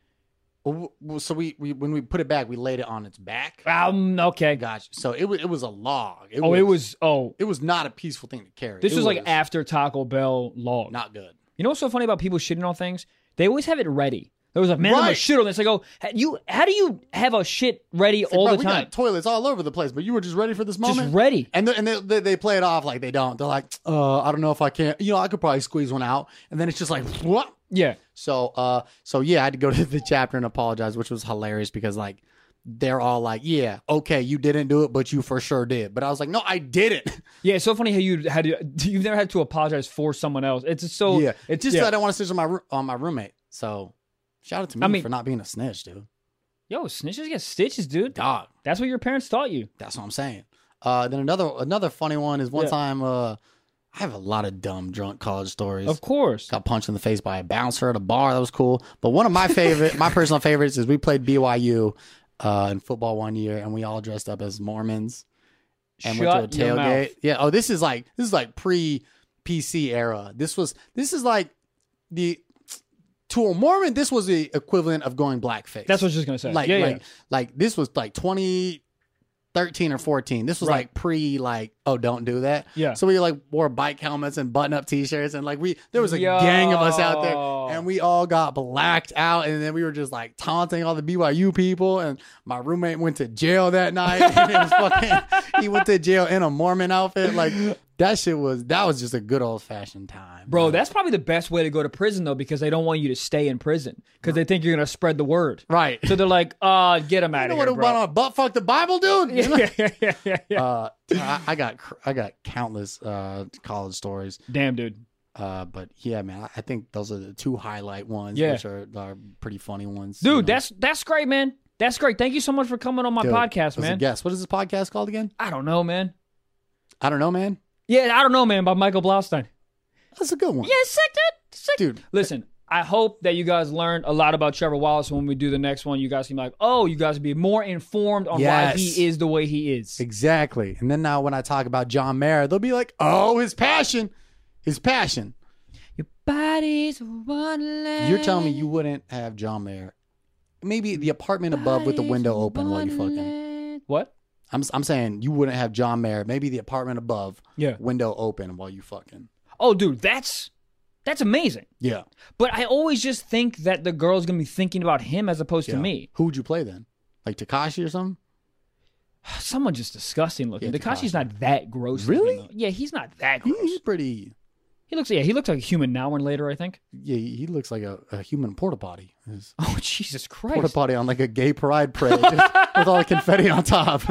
So we when we put it back, we laid it on its back. Okay. Gotcha. So it was a log. It was not a peaceful thing to carry. This It was like after Taco Bell log. not good. You know what's so funny about people shitting on things? They always have it ready. There was like, "Man, I'm gonna Right. shit on this." I go, how do you have a shit ready all Bro, the we time? got toilets all over the place, but you were just ready for this moment. Just ready. And they play it off like they don't. They're like, I don't know if I can. I could probably squeeze one out. And then it's just like, what? Yeah. So yeah, I had to go to the chapter and apologize, which was hilarious because like they're all like, "Yeah, okay, you didn't do it, but you for sure did." But I was like, "No, I didn't." Yeah, it's so funny how you've never had to apologize for someone else. It's just so Yeah, It's just that I don't want to snitch on my roommate. So shout out to me mean- for not being a snitch, dude. Yo, snitches get stitches, dude. Dog, That's what your parents taught you. that's what I'm saying. Then another funny one is one time. I have a lot of dumb drunk college stories. Of course. Got punched in the face by a bouncer at a bar. That was cool. But one of my personal favorites is we played BYU. in football one year, and we all dressed up as Mormons and Shut went to a your tailgate. mouth. Yeah. Oh, this is like pre-PC era. This is like to a Mormon, this was the equivalent of going blackface. That's what I was just gonna say. Like this was like 2013 or 14. This was Right. like don't do that. Yeah. So we like wore bike helmets and button-up t-shirts, and like there was a gang of us out there, and we all got blacked out, and then we were just like taunting all the BYU people, and my roommate went to jail that night. And it was fucking, he went to jail in a Mormon outfit. Like that was just a good old-fashioned time. Bro, that's probably the best way to go to prison, though, because they don't want you to stay in prison because they think you're going to spread the word. Right. So they're like, get him out You of know here, what bro. butt fuck the Bible, dude? You know? Yeah. I got countless college stories. Damn, dude. But yeah, man, I think those are the two highlight ones, Yeah. which are pretty funny ones. Dude, you know? that's great, man. That's great. Thank you so much for coming on my Dude, podcast, as a man. guest. What is this podcast called again? I don't know, man. I don't know, man. Yeah, I don't know, man, by Michael Blaustein. That's a good one. Yeah, sick, dude. Sick. Dude. Listen, I hope that you guys learned a lot about Trevor Wallace. When we do the next one, you guys can be like, oh, you guys will be more informed on why Yes. he is the way he is. Exactly. And then now when I talk about John Mayer, they'll be like, oh, his passion. His passion. Your body's wonderland. You're telling me you wouldn't have John Mayer. Maybe the apartment above with the window open while you fucking. What? I'm saying you wouldn't have John Mayer. Maybe the apartment above, Yeah. window open while you fucking. Oh, dude, that's amazing. Yeah. But I always just think that the girl's gonna be thinking about him as opposed to me. Who would you play then? Like Tekashi or something? Someone just disgusting looking. Yeah, Takashi's not that gross. Really? looking, though. Yeah, he's not that gross. He's pretty. He looks like a human now and later, I think. Yeah, he looks like a human porta potty. His Oh, Jesus Christ. porta potty on like a gay pride parade just with all the confetti on top.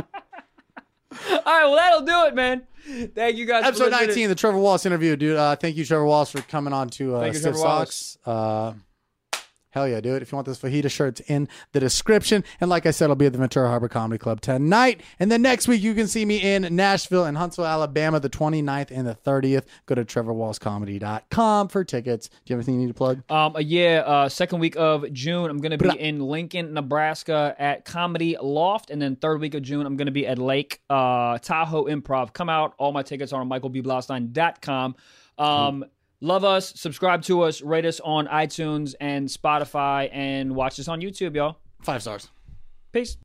All right, well, that'll do it, man. Thank you guys Episode for listening. 19, the Trevor Wallace interview, dude. Thank you, Trevor Wallace, for coming on to Thank you, Stiff Trevor Wallace. Socks. Hell yeah, dude. If you want those fajita shirts, in the description. And like I said, I'll be at the Ventura Harbor Comedy Club tonight. And then next week, you can see me in Nashville and Huntsville, Alabama, the 29th and the 30th. Go to trevorwallacecomedy.com for tickets. Do you have anything you need to plug? Second week of June, I'm going to be in Lincoln, Nebraska at Comedy Loft. And then third week of June, I'm going to be at Lake Tahoe Improv. Come out. All my tickets are on michaelbblaustein.com. Love us, subscribe to us, rate us on iTunes and Spotify, and watch us on YouTube, y'all. 5 stars. Peace.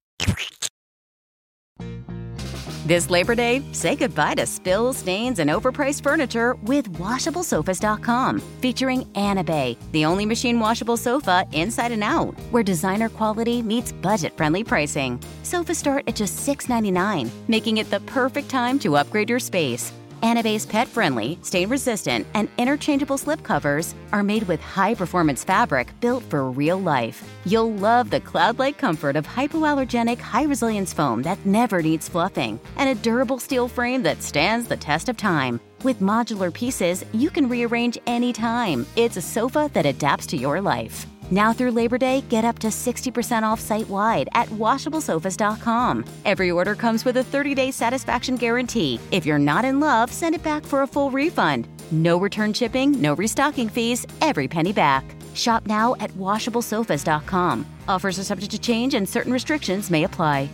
This Labor Day, say goodbye to spills, stains, and overpriced furniture with WashableSofas.com. Featuring Anabay, the only machine washable sofa inside and out, where designer quality meets budget-friendly pricing. Sofas start at just $6.99, making it the perfect time to upgrade your space. Anabay's pet-friendly, stain-resistant, and interchangeable slipcovers are made with high-performance fabric built for real life. You'll love the cloud-like comfort of hypoallergenic, high-resilience foam that never needs fluffing, and a durable steel frame that stands the test of time. With modular pieces, you can rearrange anytime. It's a sofa that adapts to your life. Now through Labor Day, get up to 60% off site-wide at WashableSofas.com. Every order comes with a 30-day satisfaction guarantee. If you're not in love, send it back for a full refund. No return shipping, no restocking fees, every penny back. Shop now at WashableSofas.com. Offers are subject to change and certain restrictions may apply.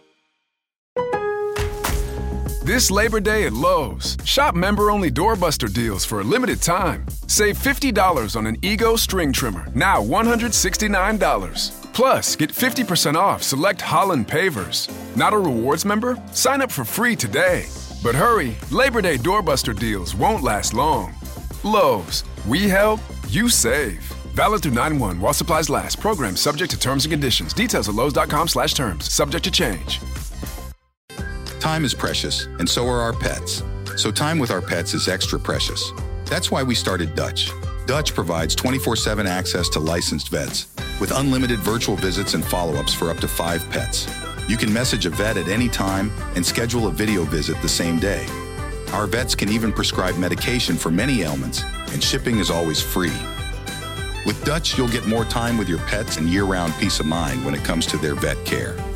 This Labor Day at Lowe's, shop member-only doorbuster deals for a limited time. Save $50 on an Ego string trimmer, now $169. Plus, get 50% off select Holland pavers. Not a rewards member? Sign up for free today. But hurry, Labor Day doorbuster deals won't last long. Lowe's, we help, you save. Valid through 9/1 while supplies last. Program subject to terms and conditions. Details at lowes.com/terms. Subject to change. Time is precious, and so are our pets. So time with our pets is extra precious. That's why we started Dutch. Dutch provides 24/7 access to licensed vets, with unlimited virtual visits and follow-ups for up to 5 pets. You can message a vet at any time and schedule a video visit the same day. Our vets can even prescribe medication for many ailments, and shipping is always free. With Dutch, you'll get more time with your pets and year-round peace of mind when it comes to their vet care.